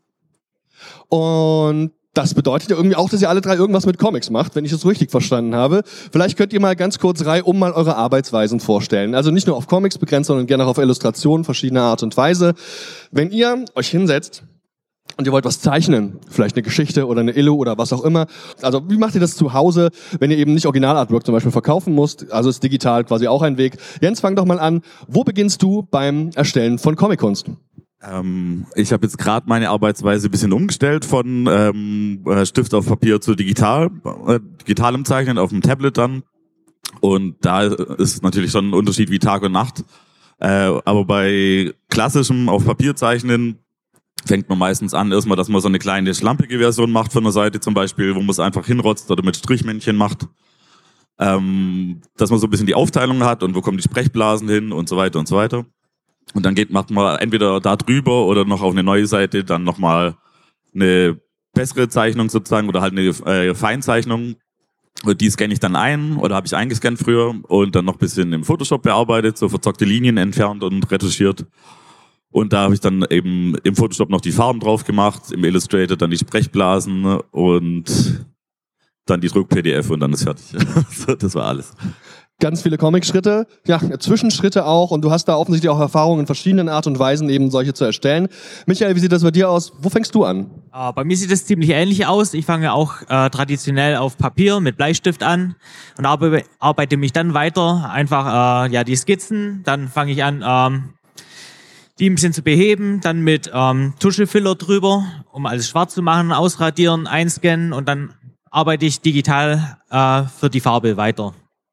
Und das bedeutet ja irgendwie auch, dass ihr alle 3 irgendwas mit Comics macht, wenn ich das richtig verstanden habe. Vielleicht könnt ihr mal ganz kurz mal eure Arbeitsweisen vorstellen. Also nicht nur auf Comics begrenzt, sondern gerne auch auf Illustrationen verschiedener Art und Weise. Wenn ihr euch hinsetzt und ihr wollt was zeichnen, vielleicht eine Geschichte oder eine Illu oder was auch immer. Also wie macht ihr das zu Hause, wenn ihr eben nicht Original-Artwork zum Beispiel verkaufen müsst? Also ist digital quasi auch ein Weg. Jens, fang doch mal an. Wo beginnst du beim Erstellen von Comickunst? Ich habe jetzt gerade meine Arbeitsweise ein bisschen umgestellt von Stift auf Papier zu digitalem Zeichnen auf dem Tablet dann. Und da ist natürlich schon ein Unterschied wie Tag und Nacht. Aber bei klassischem auf Papier zeichnen fängt man meistens an, erstmal, dass man so eine kleine schlampige Version macht von der Seite zum Beispiel, wo man es einfach hinrotzt oder mit Strichmännchen macht. Dass man so ein bisschen die Aufteilung hat und wo kommen die Sprechblasen hin und so weiter und so weiter. Und dann macht man entweder da drüber oder noch auf eine neue Seite dann nochmal eine bessere Zeichnung sozusagen oder halt eine Feinzeichnung. Und die scanne ich dann ein oder habe ich eingescannt früher und dann noch ein bisschen im Photoshop bearbeitet, so verzockte Linien entfernt und retuschiert. Und da habe ich dann eben im Photoshop noch die Farben drauf gemacht, im Illustrator dann die Sprechblasen und dann die Druck-PDF und dann ist fertig. Das war alles. Ganz viele Comic-Schritte, ja, Zwischenschritte auch und du hast da offensichtlich auch Erfahrungen in verschiedenen Art und Weisen, eben solche zu erstellen. Michael, wie sieht das bei dir aus? Wo fängst du an? Bei mir sieht es ziemlich ähnlich aus. Ich fange auch traditionell auf Papier mit Bleistift an und arbeite mich dann weiter. Einfach die Skizzen, dann fange ich an, die ein bisschen zu beheben, dann mit Tuschefiller drüber, um alles schwarz zu machen, ausradieren, einscannen und dann arbeite ich digital für die Farbe weiter.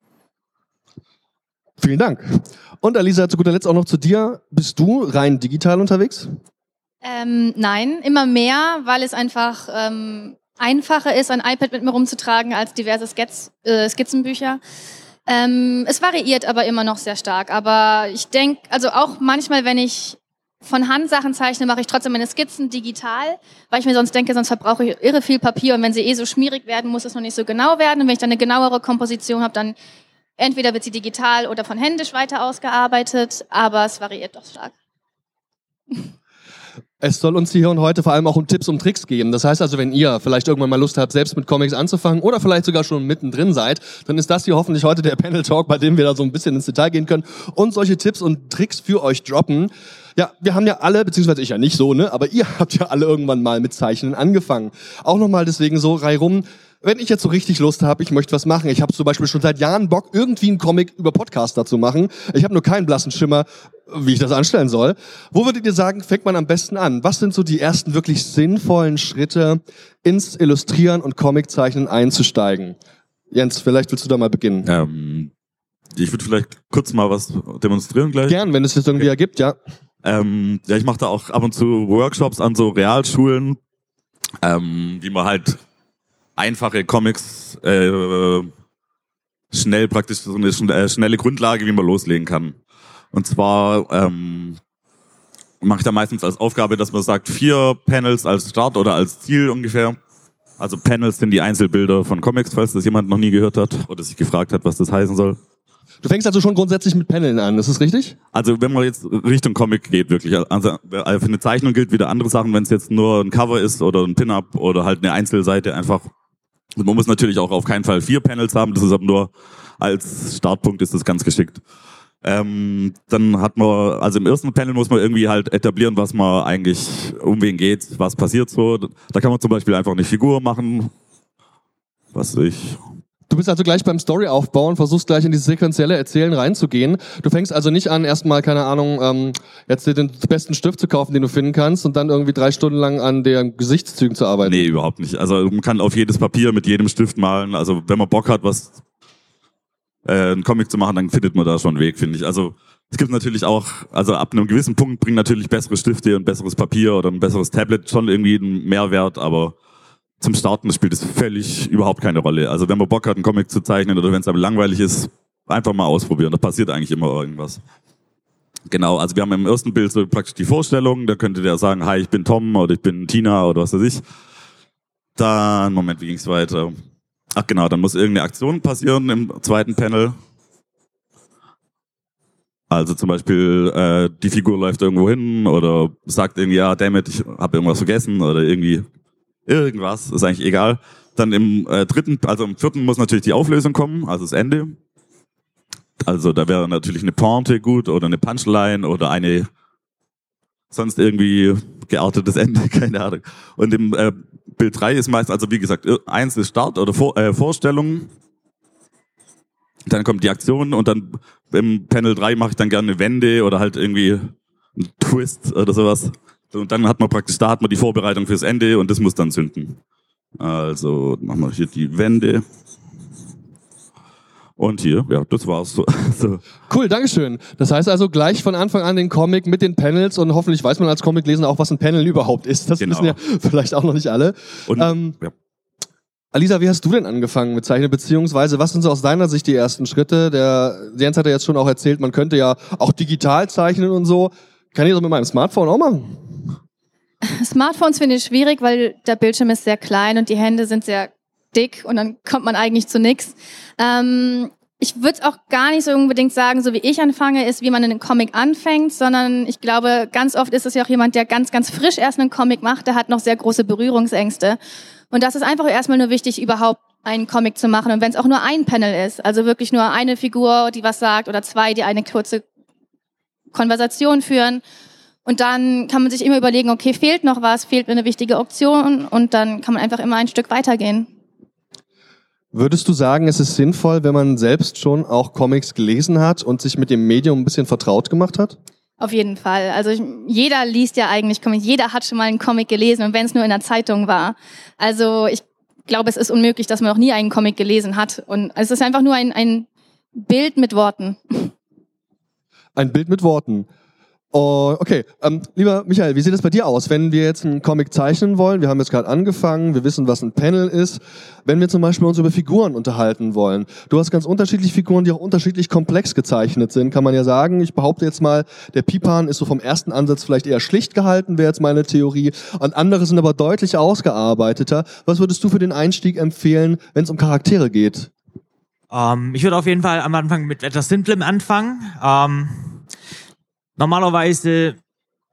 Vielen Dank. Und Alisa, zu guter Letzt auch noch zu dir. Bist du rein digital unterwegs? Nein, immer mehr, weil es einfach einfacher ist, ein iPad mit mir rumzutragen als diverse Skizzenbücher. Es variiert aber immer noch sehr stark. Aber ich denke, also auch manchmal, wenn ich von Hand Sachen zeichne, mache ich trotzdem meine Skizzen digital, weil ich mir sonst denke, sonst verbrauche ich irre viel Papier und wenn sie so schmierig werden, muss es noch nicht so genau werden. Und wenn ich dann eine genauere Komposition habe, dann entweder wird sie digital oder von händisch weiter ausgearbeitet, aber es variiert doch stark. Es soll uns hier und heute vor allem auch um Tipps und Tricks gehen. Das heißt also, wenn ihr vielleicht irgendwann mal Lust habt, selbst mit Comics anzufangen oder vielleicht sogar schon mittendrin seid, dann ist das hier hoffentlich heute der Panel-Talk, bei dem wir da so ein bisschen ins Detail gehen können und solche Tipps und Tricks für euch droppen. Ja, wir haben ja alle, beziehungsweise ich ja nicht so, ne, aber ihr habt ja alle irgendwann mal mit Zeichnen angefangen. Auch nochmal deswegen so reihum. Wenn ich jetzt so richtig Lust habe, ich möchte was machen. Ich habe zum Beispiel schon seit Jahren Bock, irgendwie einen Comic über Podcaster zu machen. Ich habe nur keinen blassen Schimmer, wie ich das anstellen soll. Wo würdet ihr sagen, fängt man am besten an? Was sind so die ersten wirklich sinnvollen Schritte, ins Illustrieren und Comiczeichnen einzusteigen? Jens, vielleicht willst du da mal beginnen. Ich würde vielleicht kurz mal was demonstrieren gleich. Gern, wenn es jetzt irgendwie ergibt, ja. Ja, ich mache da auch ab und zu Workshops an so Realschulen, wie man halt einfache Comics schnell praktisch so eine schnelle Grundlage, wie man loslegen kann. Und zwar mache ich da meistens als Aufgabe, dass man sagt, 4 Panels als Start oder als Ziel ungefähr. Also Panels sind die Einzelbilder von Comics, falls das jemand noch nie gehört hat oder sich gefragt hat, was das heißen soll. Du fängst also schon grundsätzlich mit Paneln an, ist das richtig? Also wenn man jetzt Richtung Comic geht, wirklich. Also für eine Zeichnung gilt wieder andere Sachen, wenn es jetzt nur ein Cover ist oder ein Pin-Up oder halt eine Einzelseite einfach. Und man muss natürlich auch auf keinen Fall 4 Panels haben, das ist aber nur als Startpunkt ist das ganz geschickt. Dann hat man, also im ersten Panel muss man irgendwie halt etablieren, was man eigentlich, um wen geht, was passiert so. Da kann man zum Beispiel einfach eine Figur machen, was ich... Du bist also gleich beim Storyaufbau und versuchst gleich in dieses sequenzielle Erzählen reinzugehen. Du fängst also nicht an, erstmal, keine Ahnung, jetzt den besten Stift zu kaufen, den du finden kannst und dann irgendwie 3 Stunden lang an den Gesichtszügen zu arbeiten. Nee, überhaupt nicht. Also man kann auf jedes Papier mit jedem Stift malen. Also wenn man Bock hat, was einen Comic zu machen, dann findet man da schon einen Weg, finde ich. Also es gibt natürlich auch, also ab einem gewissen Punkt bringen natürlich bessere Stifte und besseres Papier oder ein besseres Tablet schon irgendwie einen Mehrwert, aber zum Starten spielt es völlig überhaupt keine Rolle. Also wenn man Bock hat, einen Comic zu zeichnen oder wenn es aber langweilig ist, einfach mal ausprobieren. Da passiert eigentlich immer irgendwas. Genau, also wir haben im ersten Bild so praktisch die Vorstellung. Da könnte der sagen, hi, ich bin Tom oder ich bin Tina oder was weiß ich. Dann, Moment, wie ging's weiter? Ach genau, dann muss irgendeine Aktion passieren im zweiten Panel. Also zum Beispiel die Figur läuft irgendwo hin oder sagt irgendwie, ja, dammit, ich habe irgendwas vergessen oder irgendwie irgendwas, ist eigentlich egal. Dann im vierten muss natürlich die Auflösung kommen, also das Ende. Also da wäre natürlich eine Pointe gut oder eine Punchline oder eine sonst irgendwie geartetes Ende, keine Ahnung. Und im Bild 3 ist meist, also wie gesagt, 1 ist Start oder Vorstellung. Dann kommt die Aktion und dann im Panel 3 mache ich dann gerne eine Wende oder halt irgendwie einen Twist oder sowas. Und dann hat man praktisch, da hat man die Vorbereitung fürs Ende und das muss dann zünden. Also machen wir hier die Wende. Und hier, ja, das war's. So. Cool, Dankeschön. Das heißt also gleich von Anfang an den Comic mit den Panels und hoffentlich weiß man als Comicleser auch, was ein Panel überhaupt ist. Das wissen ja vielleicht auch noch nicht alle. Und, ja. Alisa, wie hast du denn angefangen mit Zeichnen, beziehungsweise was sind so aus deiner Sicht die ersten Schritte? Der Jens hat ja jetzt schon auch erzählt, man könnte ja auch digital zeichnen und so. Kann ich das mit meinem Smartphone auch machen? Smartphones finde ich schwierig, weil der Bildschirm ist sehr klein und die Hände sind sehr dick und dann kommt man eigentlich zu nichts. Ich würde auch gar nicht so unbedingt sagen, so wie ich anfange, ist, wie man einen Comic anfängt, sondern ich glaube, ganz oft ist es ja auch jemand, der ganz, ganz frisch erst einen Comic macht, der hat noch sehr große Berührungsängste. Und das ist einfach erstmal nur wichtig, überhaupt einen Comic zu machen. Und wenn es auch nur ein Panel ist, also wirklich nur eine Figur, die was sagt, oder 2, die eine kurze Konversation führen. Und dann kann man sich immer überlegen, okay, fehlt noch was, fehlt eine wichtige Option und dann kann man einfach immer ein Stück weitergehen. Würdest du sagen, es ist sinnvoll, wenn man selbst schon auch Comics gelesen hat und sich mit dem Medium ein bisschen vertraut gemacht hat? Auf jeden Fall. Also jeder liest ja eigentlich Comics, jeder hat schon mal einen Comic gelesen und wenn es nur in der Zeitung war. Also ich glaube, es ist unmöglich, dass man noch nie einen Comic gelesen hat. Und es ist einfach nur ein Bild mit Worten. Ein Bild mit Worten. Oh, okay, lieber Michael, wie sieht es bei dir aus, wenn wir jetzt einen Comic zeichnen wollen? Wir haben jetzt gerade angefangen, wir wissen, was ein Panel ist. Wenn wir zum Beispiel uns über Figuren unterhalten wollen. Du hast ganz unterschiedliche Figuren, die auch unterschiedlich komplex gezeichnet sind, kann man ja sagen. Ich behaupte jetzt mal, der Pipan ist so vom ersten Ansatz vielleicht eher schlicht gehalten, wäre jetzt meine Theorie. Und andere sind aber deutlich ausgearbeiteter. Was würdest du für den Einstieg empfehlen, wenn es um Charaktere geht? Ich würde auf jeden Fall am Anfang mit etwas Simplem anfangen. Normalerweise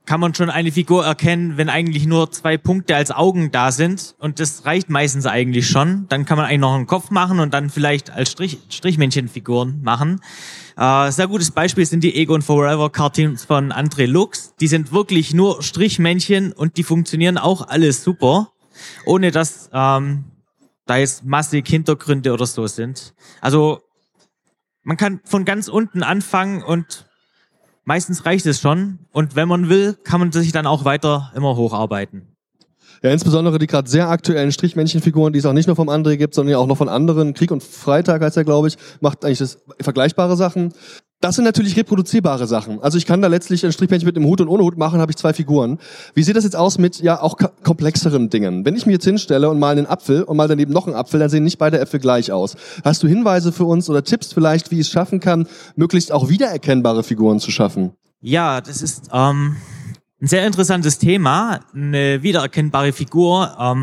kann man schon eine Figur erkennen, wenn eigentlich nur 2 Punkte als Augen da sind. Und das reicht meistens eigentlich schon. Dann kann man eigentlich noch einen Kopf machen und dann vielleicht als Strichmännchenfiguren machen. Sehr gutes Beispiel sind die Egon Forever Cartoons von André Lux. Die sind wirklich nur Strichmännchen und die funktionieren auch alles super, ohne dass da jetzt massig Hintergründe oder so sind. Also man kann von ganz unten anfangen und meistens reicht es schon. Und wenn man will, kann man sich dann auch weiter immer hocharbeiten. Ja, insbesondere die gerade sehr aktuellen Strichmännchenfiguren, die es auch nicht nur vom André gibt, sondern ja auch noch von anderen. Krieg und Freitag heißt er, glaube ich, macht eigentlich das vergleichbare Sachen. Das sind natürlich reproduzierbare Sachen. Also ich kann da letztlich ein Strichmännchen mit einem Hut und ohne Hut machen, habe ich 2 Figuren. Wie sieht das jetzt aus mit ja auch komplexeren Dingen? Wenn ich mir jetzt hinstelle und mal einen Apfel und mal daneben noch einen Apfel, dann sehen nicht beide Äpfel gleich aus. Hast du Hinweise für uns oder Tipps vielleicht, wie ich es schaffen kann, möglichst auch wiedererkennbare Figuren zu schaffen? Ja, das ist ein sehr interessantes Thema. Eine wiedererkennbare Figur,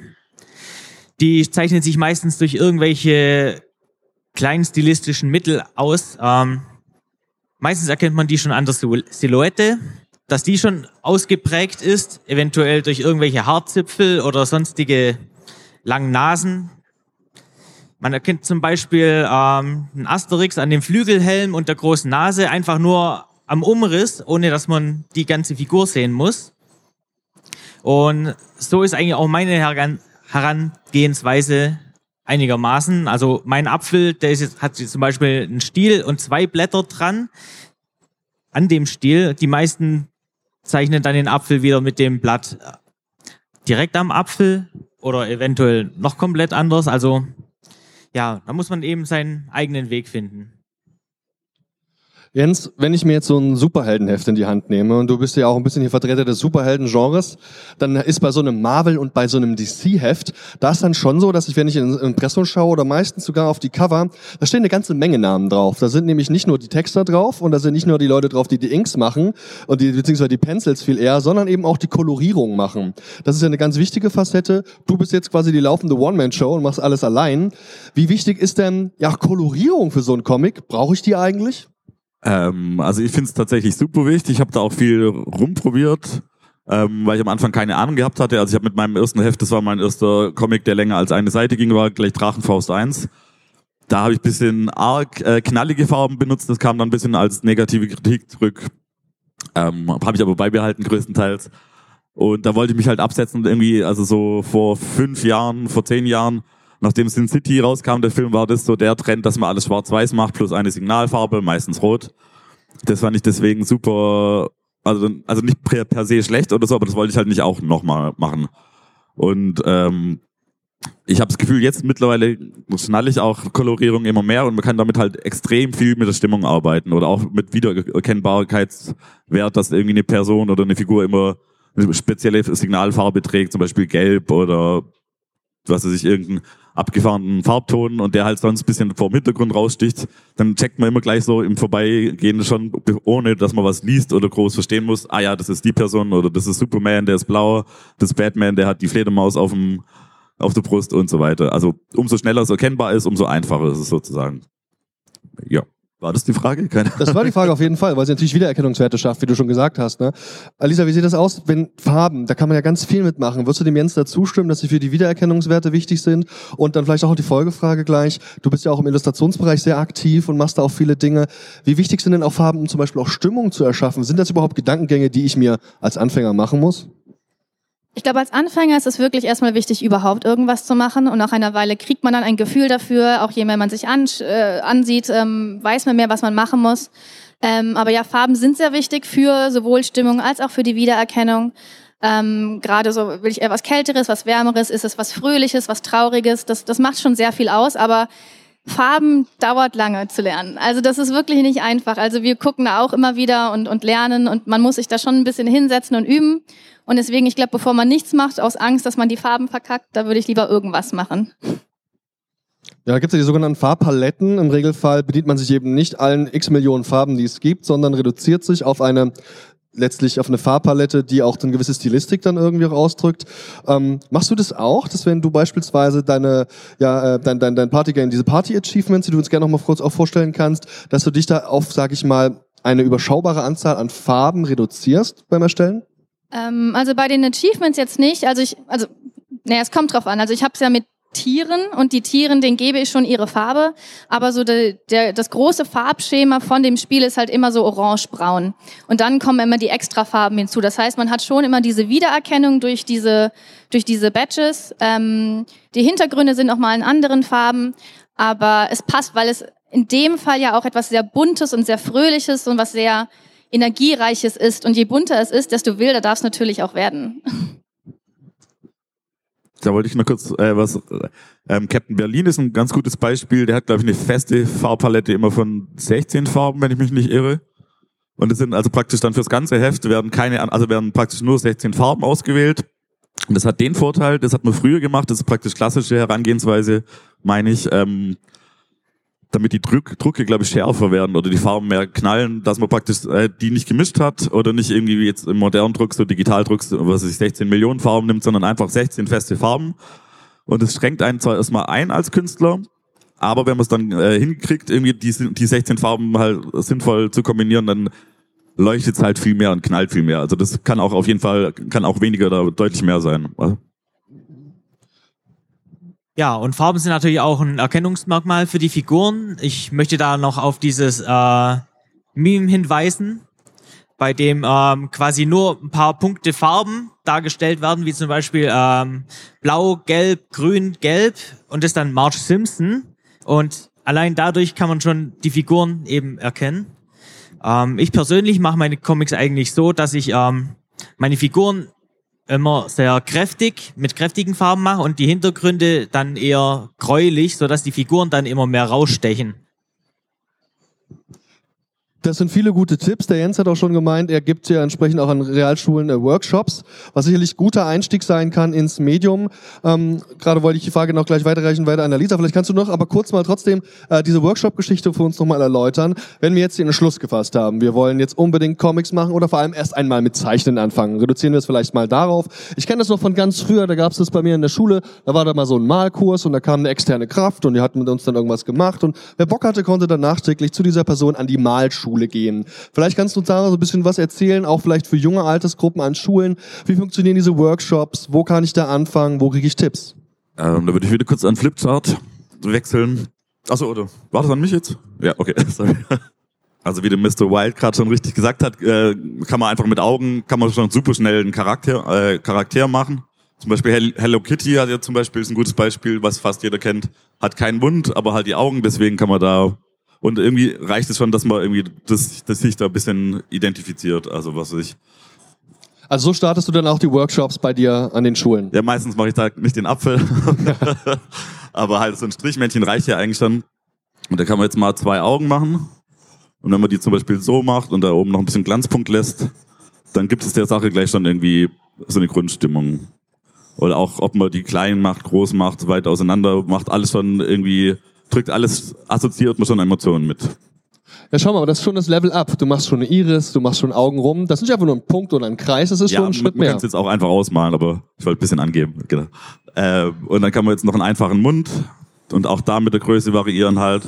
die zeichnet sich meistens durch irgendwelche kleinen stilistischen Mittel aus. Meistens erkennt man die schon an der Silhouette, dass die schon ausgeprägt ist, eventuell durch irgendwelche Haarzipfel oder sonstige langen Nasen. Man erkennt zum Beispiel einen Asterix an dem Flügelhelm und der großen Nase einfach nur am Umriss, ohne dass man die ganze Figur sehen muss. Und so ist eigentlich auch meine Herangehensweise einigermaßen. Also mein Apfel, hat zum Beispiel einen Stiel und 2 Blätter dran an dem Stiel. Die meisten zeichnen dann den Apfel wieder mit dem Blatt direkt am Apfel oder eventuell noch komplett anders. Also ja, da muss man eben seinen eigenen Weg finden. Jens, wenn ich mir jetzt so ein Superheldenheft in die Hand nehme und du bist ja auch ein bisschen hier Vertreter des Superhelden-Genres, dann ist bei so einem Marvel- und bei so einem DC-Heft, da ist dann schon so, dass ich, wenn ich in Impressum schaue oder meistens sogar auf die Cover, da stehen eine ganze Menge Namen drauf. Da sind nämlich nicht nur die Texter drauf und da sind nicht nur die Leute drauf, die Inks machen und beziehungsweise die Pencils viel eher, sondern eben auch die Kolorierung machen. Das ist ja eine ganz wichtige Facette. Du bist jetzt quasi die laufende One-Man-Show und machst alles allein. Wie wichtig ist denn Kolorierung für so einen Comic? Brauche ich die eigentlich? Also ich finde es tatsächlich super wichtig. Ich habe da auch viel rumprobiert, weil ich am Anfang keine Ahnung gehabt hatte. Also ich habe mit meinem ersten Heft, das war mein erster Comic, der länger als eine Seite ging, war gleich Drachenfaust 1. Da habe ich ein bisschen arg knallige Farben benutzt. Das kam dann ein bisschen als negative Kritik zurück. Habe ich aber beibehalten größtenteils. Und da wollte ich mich halt absetzen und irgendwie, also so vor 5 Jahren, vor 10 Jahren, nachdem Sin City rauskam, der Film, war das so der Trend, dass man alles schwarz-weiß macht, plus eine Signalfarbe, meistens rot. Das fand ich deswegen super, also nicht per se schlecht oder so, aber das wollte ich halt nicht auch nochmal machen. Und ich habe das Gefühl, jetzt mittlerweile schnalle ich auch Kolorierung immer mehr und man kann damit halt extrem viel mit der Stimmung arbeiten oder auch mit Wiedererkennbarkeitswert, dass irgendwie eine Person oder eine Figur immer eine spezielle Signalfarbe trägt, zum Beispiel gelb oder was weiß ich, irgendeinen abgefahrenen Farbton und der halt sonst ein bisschen vor dem Hintergrund raussticht, dann checkt man immer gleich so im Vorbeigehen schon, ohne dass man was liest oder groß verstehen muss, ah ja, das ist die Person oder das ist Superman, der ist blau, das ist Batman, der hat die Fledermaus auf der Brust und so weiter. Also umso schneller es erkennbar ist, umso einfacher ist es sozusagen. Ja. War das die Frage? Das war die Frage auf jeden Fall, weil sie natürlich Wiedererkennungswerte schafft, wie du schon gesagt hast. Ne? Alisa, wie sieht das aus? Wenn Farben, da kann man ja ganz viel mitmachen. Würdest du dem Jens dazu stimmen, dass sie für die Wiedererkennungswerte wichtig sind? Und dann vielleicht auch die Folgefrage gleich. Du bist ja auch im Illustrationsbereich sehr aktiv und machst da auch viele Dinge. Wie wichtig sind denn auch Farben, um zum Beispiel auch Stimmung zu erschaffen? Sind das überhaupt Gedankengänge, die ich mir als Anfänger machen muss? Ich glaube, als Anfänger ist es wirklich erstmal wichtig, überhaupt irgendwas zu machen. Und nach einer Weile kriegt man dann ein Gefühl dafür. Auch je mehr man sich ansieht, weiß man mehr, was man machen muss. Aber ja, Farben sind sehr wichtig für sowohl Stimmung als auch für die Wiedererkennung. Gerade so, will ich eher was Kälteres, was Wärmeres, ist es was Fröhliches, was Trauriges. Das macht schon sehr viel aus, aber Farben dauert lange zu lernen. Also das ist wirklich nicht einfach. Also wir gucken da auch immer wieder und lernen und man muss sich da schon ein bisschen hinsetzen und üben. Und deswegen, ich glaube, bevor man nichts macht, aus Angst, dass man die Farben verkackt, da würde ich lieber irgendwas machen. Ja, da gibt es ja die sogenannten Farbpaletten. Im Regelfall bedient man sich eben nicht allen x Millionen Farben, die es gibt, sondern reduziert sich letztlich auf eine Farbpalette, die auch eine gewisse Stilistik dann irgendwie auch ausdrückt. Machst du das auch, dass wenn du beispielsweise dein Partygame, diese Party-Achievements, die du uns gerne noch mal kurz auch vorstellen kannst, dass du dich da auf, sag ich mal, eine überschaubare Anzahl an Farben reduzierst beim Erstellen? Also bei den Achievements jetzt nicht. Es kommt drauf an. Also ich habe es ja mit Tieren und die Tieren, denen gebe ich schon ihre Farbe, aber so das große Farbschema von dem Spiel ist halt immer so orange-braun und dann kommen immer die Extrafarben hinzu. Das heißt, man hat schon immer diese Wiedererkennung durch diese Badges. Die Hintergründe sind auch mal in anderen Farben, aber es passt, weil es in dem Fall ja auch etwas sehr Buntes und sehr Fröhliches und was sehr Energiereiches ist. Und je bunter es ist, desto wilder darf es natürlich auch werden. Da wollte ich noch kurz Captain Berlin ist ein ganz gutes Beispiel. Der hat, glaube ich, eine feste Farbpalette immer von 16 Farben, wenn ich mich nicht irre. Und es sind also praktisch dann fürs ganze Heft werden praktisch nur 16 Farben ausgewählt. Und das hat den Vorteil, das hat man früher gemacht, das ist praktisch klassische Herangehensweise, meine ich, damit die Drucke, glaube ich, schärfer werden oder die Farben mehr knallen, dass man praktisch die nicht gemischt hat oder nicht irgendwie wie jetzt im modernen Druck, so Digitaldruck, was sich 16 Millionen Farben nimmt, sondern einfach 16 feste Farben. Und es schränkt einen zwar erstmal ein als Künstler, aber wenn man es dann hinkriegt, irgendwie die 16 Farben halt sinnvoll zu kombinieren, dann leuchtet es halt viel mehr und knallt viel mehr. Also das kann auch auf jeden Fall, kann auch weniger oder deutlich mehr sein. Ja, und Farben sind natürlich auch ein Erkennungsmerkmal für die Figuren. Ich möchte da noch auf dieses Meme hinweisen, bei dem quasi nur ein paar Punkte Farben dargestellt werden, wie zum Beispiel Blau, Gelb, Grün, Gelb und das dann Marge Simpson. Und allein dadurch kann man schon die Figuren eben erkennen. Ich persönlich mache meine Comics eigentlich so, dass ich meine Figuren immer sehr kräftig, mit kräftigen Farben mache und die Hintergründe dann eher gräulich, sodass die Figuren dann immer mehr rausstechen. Das sind viele gute Tipps. Der Jens hat auch schon gemeint, er gibt ja entsprechend auch an Realschulen Workshops, was sicherlich guter Einstieg sein kann ins Medium. Gerade wollte ich die Frage noch gleich weiterreichen, weiter an Lisa. Vielleicht kannst du noch, aber kurz mal trotzdem diese Workshop-Geschichte für uns nochmal erläutern. Wenn wir jetzt den Entschluss gefasst haben, wir wollen jetzt unbedingt Comics machen oder vor allem erst einmal mit Zeichnen anfangen. Reduzieren wir es vielleicht mal darauf. Ich kenne das noch von ganz früher, da gab es das bei mir in der Schule, da war da mal so ein Malkurs und da kam eine externe Kraft und die hat mit uns dann irgendwas gemacht und wer Bock hatte, konnte dann nachträglich zu dieser Person an die Malschule gehen. Vielleicht kannst du uns da so ein bisschen was erzählen, auch vielleicht für junge Altersgruppen an Schulen. Wie funktionieren diese Workshops? Wo kann ich da anfangen? Wo kriege ich Tipps? Da würde ich wieder kurz an Flipchart wechseln. Achso, oder? War das an mich jetzt? Ja, okay, sorry. Also wie der Mr. Wild gerade schon richtig gesagt hat, kann man einfach mit Augen, kann man schon super schnell einen Charakter machen. Zum Beispiel Hello Kitty hat ja zum Beispiel, ist ein gutes Beispiel, was fast jeder kennt, hat keinen Mund, aber halt die Augen, deswegen kann man da. Und irgendwie reicht es schon, dass man irgendwie das sich da ein bisschen identifiziert. Also was weiß ich. Also so startest du dann auch die Workshops bei dir an den Schulen? Ja, meistens mache ich da nicht den Apfel. Aber halt so ein Strichmännchen reicht ja eigentlich schon. Und da kann man jetzt mal 2 Augen machen. Und wenn man die zum Beispiel so macht und da oben noch ein bisschen Glanzpunkt lässt, dann gibt es der Sache gleich schon irgendwie so eine Grundstimmung. Oder auch, ob man die klein macht, groß macht, weit auseinander, macht alles schon irgendwie... drückt alles, assoziiert man schon Emotionen mit. Ja, schau mal, das ist schon das Level Up. Du machst schon eine Iris, du machst schon Augen rum. Das ist nicht einfach nur ein Punkt oder ein Kreis, das ist schon ein Schritt mehr. Man kann es jetzt auch einfach ausmalen, aber ich wollte ein bisschen angeben. Genau. Und dann kann man jetzt noch einen einfachen Mund und auch da mit der Größe variieren halt.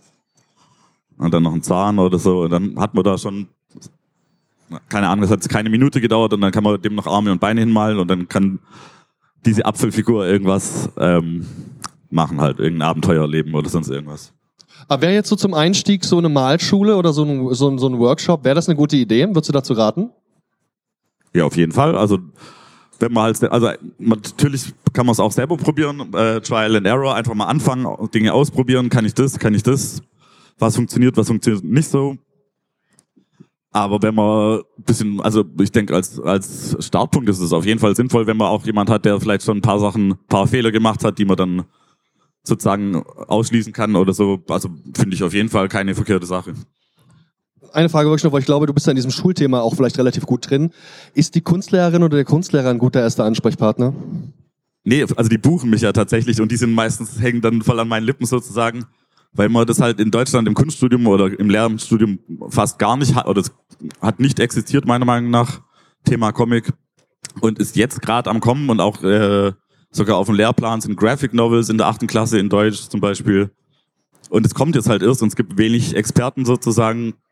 Und dann noch einen Zahn oder so. Und dann hat man da schon, keine Ahnung, das hat keine Minute gedauert und dann kann man dem noch Arme und Beine hinmalen und dann kann diese Apfelfigur irgendwas machen halt, irgendein Abenteuer erleben oder sonst irgendwas. Aber wäre jetzt so zum Einstieg so eine Malschule oder so ein Workshop, wäre das eine gute Idee? Würdest du dazu raten? Ja, auf jeden Fall. Also wenn man halt, also natürlich kann man es auch selber probieren, Trial and Error, einfach mal anfangen, Dinge ausprobieren, kann ich das, was funktioniert nicht so. Aber wenn man ein bisschen, also ich denke, als Startpunkt ist es auf jeden Fall sinnvoll, wenn man auch jemand hat, der vielleicht schon ein paar Fehler gemacht hat, die man dann sozusagen ausschließen kann oder so. Also finde ich auf jeden Fall keine verkehrte Sache. Eine Frage wirklich noch, weil ich glaube, du bist ja in diesem Schulthema auch vielleicht relativ gut drin. Ist die Kunstlehrerin oder der Kunstlehrer ein guter erster Ansprechpartner? Nee, also die buchen mich ja tatsächlich und die sind meistens, hängen dann voll an meinen Lippen sozusagen, weil man das halt in Deutschland im Kunststudium oder im Lehramtsstudium fast gar nicht hat, oder es hat nicht existiert, meiner Meinung nach, Thema Comic, und ist jetzt gerade am Kommen und auch sogar auf dem Lehrplan sind Graphic Novels in der 8. Klasse in Deutsch zum Beispiel. Und es kommt jetzt halt erst und es gibt wenig Experten sozusagen.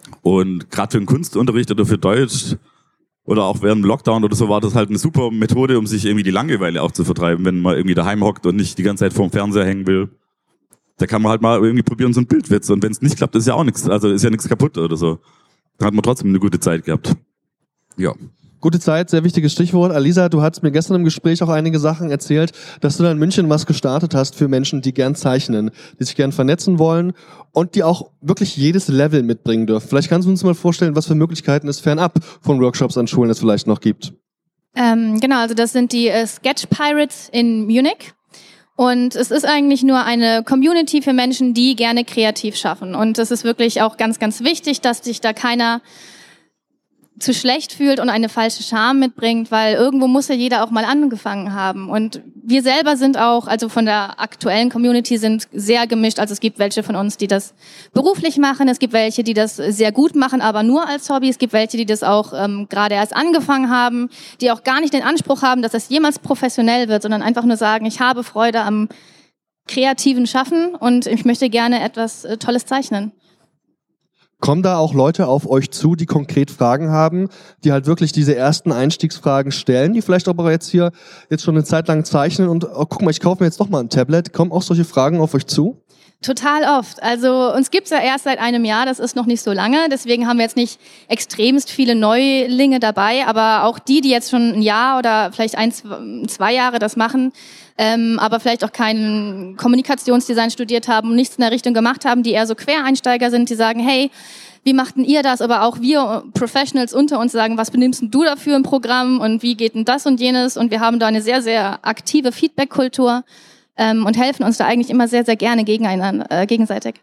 Und gerade für den Kunstunterricht oder für Deutsch oder auch während dem Lockdown oder so war das halt eine super Methode, um sich irgendwie die Langeweile auch zu vertreiben, wenn man irgendwie daheim hockt und nicht die ganze Zeit vorm Fernseher hängen will. Da kann man halt mal irgendwie probieren, so ein Bildwitz. Und wenn es nicht klappt, ist ja auch nichts, also ist ja nichts kaputt oder so. Da hat man trotzdem eine gute Zeit gehabt. Ja. Gute Zeit, sehr wichtiges Stichwort. Alisa, du hast mir gestern im Gespräch auch einige Sachen erzählt, dass du da in München was gestartet hast für Menschen, die gern zeichnen, die sich gern vernetzen wollen und die auch wirklich jedes Level mitbringen dürfen. Vielleicht kannst du uns mal vorstellen, was für Möglichkeiten es fernab von Workshops an Schulen es vielleicht noch gibt. Genau, also das sind die Sketch Pirates in Munich. Und es ist eigentlich nur eine Community für Menschen, die gerne kreativ schaffen. Und es ist wirklich auch ganz, ganz wichtig, dass sich da keiner zu schlecht fühlt und eine falsche Scham mitbringt, weil irgendwo muss ja jeder auch mal angefangen haben. Und wir selber sind auch, also von der aktuellen Community sind sehr gemischt. Also es gibt welche von uns, die das beruflich machen. Es gibt welche, die das sehr gut machen, aber nur als Hobby. Es gibt welche, die das auch gerade erst angefangen haben, die auch gar nicht den Anspruch haben, dass das jemals professionell wird, sondern einfach nur sagen, ich habe Freude am kreativen Schaffen und ich möchte gerne etwas Tolles zeichnen. Kommen da auch Leute auf euch zu, die konkret Fragen haben, die halt wirklich diese ersten Einstiegsfragen stellen, die vielleicht aber jetzt hier schon eine Zeit lang zeichnen und oh, guck mal, ich kaufe mir jetzt doch mal ein Tablet. Kommen auch solche Fragen auf euch zu? Total oft. Also uns gibt's ja erst seit einem Jahr, das ist noch nicht so lange, deswegen haben wir jetzt nicht extremst viele Neulinge dabei, aber auch die jetzt schon ein Jahr oder vielleicht 2 Jahre das machen, aber vielleicht auch kein Kommunikationsdesign studiert haben und nichts in der Richtung gemacht haben, die eher so Quereinsteiger sind, die sagen, hey, wie macht denn ihr das? Aber auch wir Professionals unter uns sagen, was benimmst denn du dafür im Programm und wie geht denn das und jenes? Und wir haben da eine sehr, sehr aktive Feedback-Kultur und helfen uns da eigentlich immer sehr, sehr gerne gegenseitig.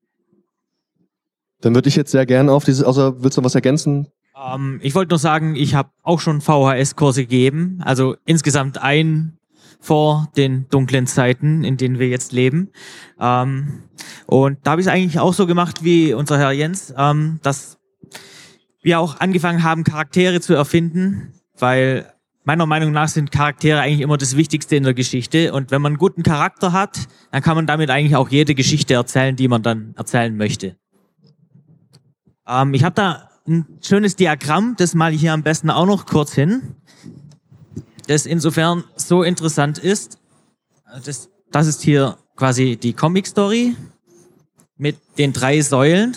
Dann würde ich jetzt sehr gerne auf dieses, außer willst du was ergänzen? Ich wollte nur sagen, ich habe auch schon VHS-Kurse gegeben, also insgesamt vor den dunklen Zeiten, in denen wir jetzt leben. Und da habe ich es eigentlich auch so gemacht wie unser Herr Jens, dass wir auch angefangen haben, Charaktere zu erfinden, weil meiner Meinung nach sind Charaktere eigentlich immer das Wichtigste in der Geschichte. Und wenn man einen guten Charakter hat, dann kann man damit eigentlich auch jede Geschichte erzählen, die man dann erzählen möchte. Ich habe da ein schönes Diagramm, das male ich hier am besten auch noch kurz hin, das insofern so interessant ist. Das ist hier quasi die Comic-Story mit den 3 Säulen.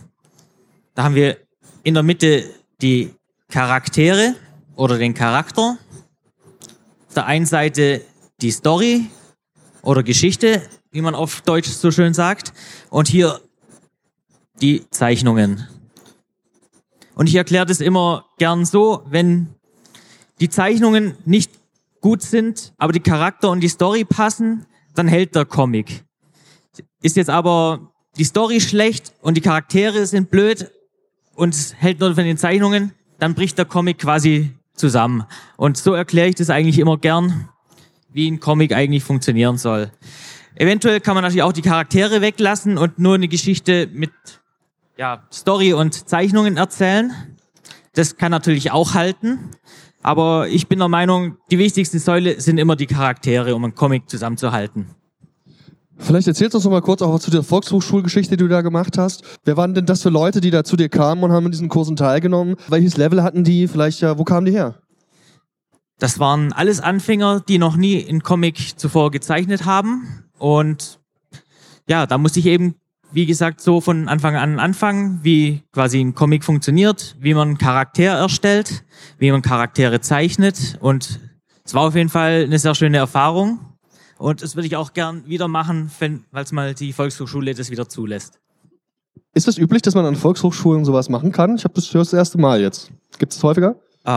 Da haben wir in der Mitte die Charaktere oder den Charakter. Auf der einen Seite die Story oder Geschichte, wie man auf Deutsch so schön sagt. Und hier die Zeichnungen. Und ich erkläre das immer gern so, wenn die Zeichnungen nicht gut sind, aber die Charakter und die Story passen, dann hält der Comic. Ist jetzt aber die Story schlecht und die Charaktere sind blöd und es hält nur von den Zeichnungen, dann bricht der Comic quasi zusammen. Und so erkläre ich das eigentlich immer gern, wie ein Comic eigentlich funktionieren soll. Eventuell kann man natürlich auch die Charaktere weglassen und nur eine Geschichte mit Story und Zeichnungen erzählen. Das kann natürlich auch halten. Aber ich bin der Meinung, die wichtigste Säule sind immer die Charaktere, um einen Comic zusammenzuhalten. Vielleicht erzählst du uns noch mal kurz auch zu der Volkshochschulgeschichte, die du da gemacht hast. Wer waren denn das für Leute, die da zu dir kamen und haben in diesen Kursen teilgenommen? Welches Level hatten die? Vielleicht wo kamen die her? Das waren alles Anfänger, die noch nie einen Comic zuvor gezeichnet haben. Und ja, da musste ich eben, wie gesagt, so von Anfang an anfangen, wie quasi ein Comic funktioniert, wie man einen Charakter erstellt, wie man Charaktere zeichnet. Und es war auf jeden Fall eine sehr schöne Erfahrung. Und das würde ich auch gern wieder machen, weil es mal die Volkshochschule das wieder zulässt. Ist es üblich, dass man an Volkshochschulen sowas machen kann? Ich habe das erste Mal jetzt. Gibt es häufiger?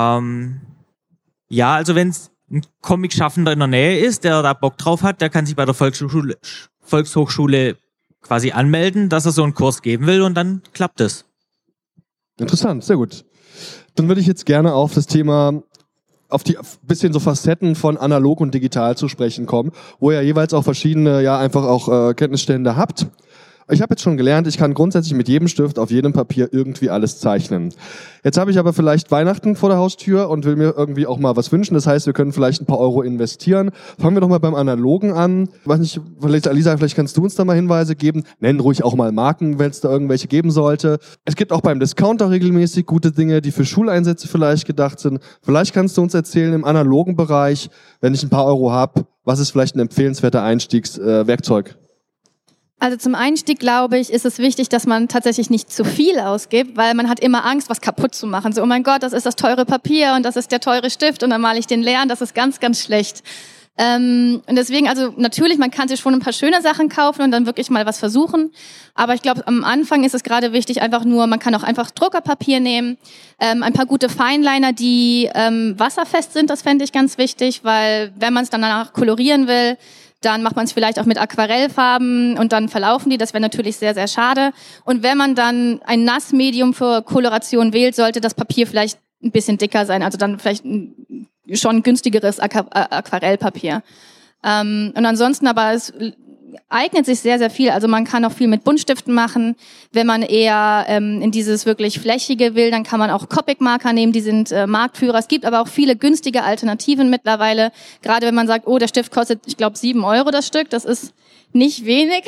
Ja, also wenn es ein Comic-Schaffender in der Nähe ist, der da Bock drauf hat, der kann sich bei der Volkshochschule quasi anmelden, dass er so einen Kurs geben will und dann klappt es. Interessant, sehr gut. Dann würde ich jetzt gerne auf das Thema, auf die bisschen so Facetten von analog und digital zu sprechen kommen, wo ihr jeweils auch verschiedene, einfach auch Kenntnisstände habt. Ich habe jetzt schon gelernt, ich kann grundsätzlich mit jedem Stift auf jedem Papier irgendwie alles zeichnen. Jetzt habe ich aber vielleicht Weihnachten vor der Haustür und will mir irgendwie auch mal was wünschen. Das heißt, wir können vielleicht ein paar Euro investieren. Fangen wir doch mal beim Analogen an. Weiß nicht, vielleicht, Alisa, vielleicht kannst du uns da mal Hinweise geben. Nenn ruhig auch mal Marken, wenn es da irgendwelche geben sollte. Es gibt auch beim Discounter regelmäßig gute Dinge, die für Schuleinsätze vielleicht gedacht sind. Vielleicht kannst du uns erzählen, im analogen Bereich, wenn ich ein paar Euro habe, was ist vielleicht ein empfehlenswerter Einstiegswerkzeug? Also zum Einstieg, glaube ich, ist es wichtig, dass man tatsächlich nicht zu viel ausgibt, weil man hat immer Angst, was kaputt zu machen. So, oh mein Gott, das ist das teure Papier und das ist der teure Stift und dann male ich den leer und das ist ganz, ganz schlecht. Und deswegen, also natürlich, man kann sich schon ein paar schöne Sachen kaufen und dann wirklich mal was versuchen. Aber ich glaube, am Anfang ist es gerade wichtig, man kann auch einfach Druckerpapier nehmen, ein paar gute Fineliner, die wasserfest sind, das fände ich ganz wichtig, weil wenn man es dann danach kolorieren will, dann macht man es vielleicht auch mit Aquarellfarben und dann verlaufen die. Das wäre natürlich sehr, sehr schade. Und wenn man dann ein Nassmedium für Koloration wählt, sollte das Papier vielleicht ein bisschen dicker sein. Also dann vielleicht schon günstigeres Aquarellpapier. Und ansonsten aber es eignet sich sehr, sehr viel. Also man kann auch viel mit Buntstiften machen. Wenn man eher in dieses wirklich Flächige will, dann kann man auch Copic-Marker nehmen, die sind Marktführer. Es gibt aber auch viele günstige Alternativen mittlerweile. Gerade wenn man sagt, oh, der Stift kostet, ich glaube, 7 Euro das Stück. Das ist nicht wenig.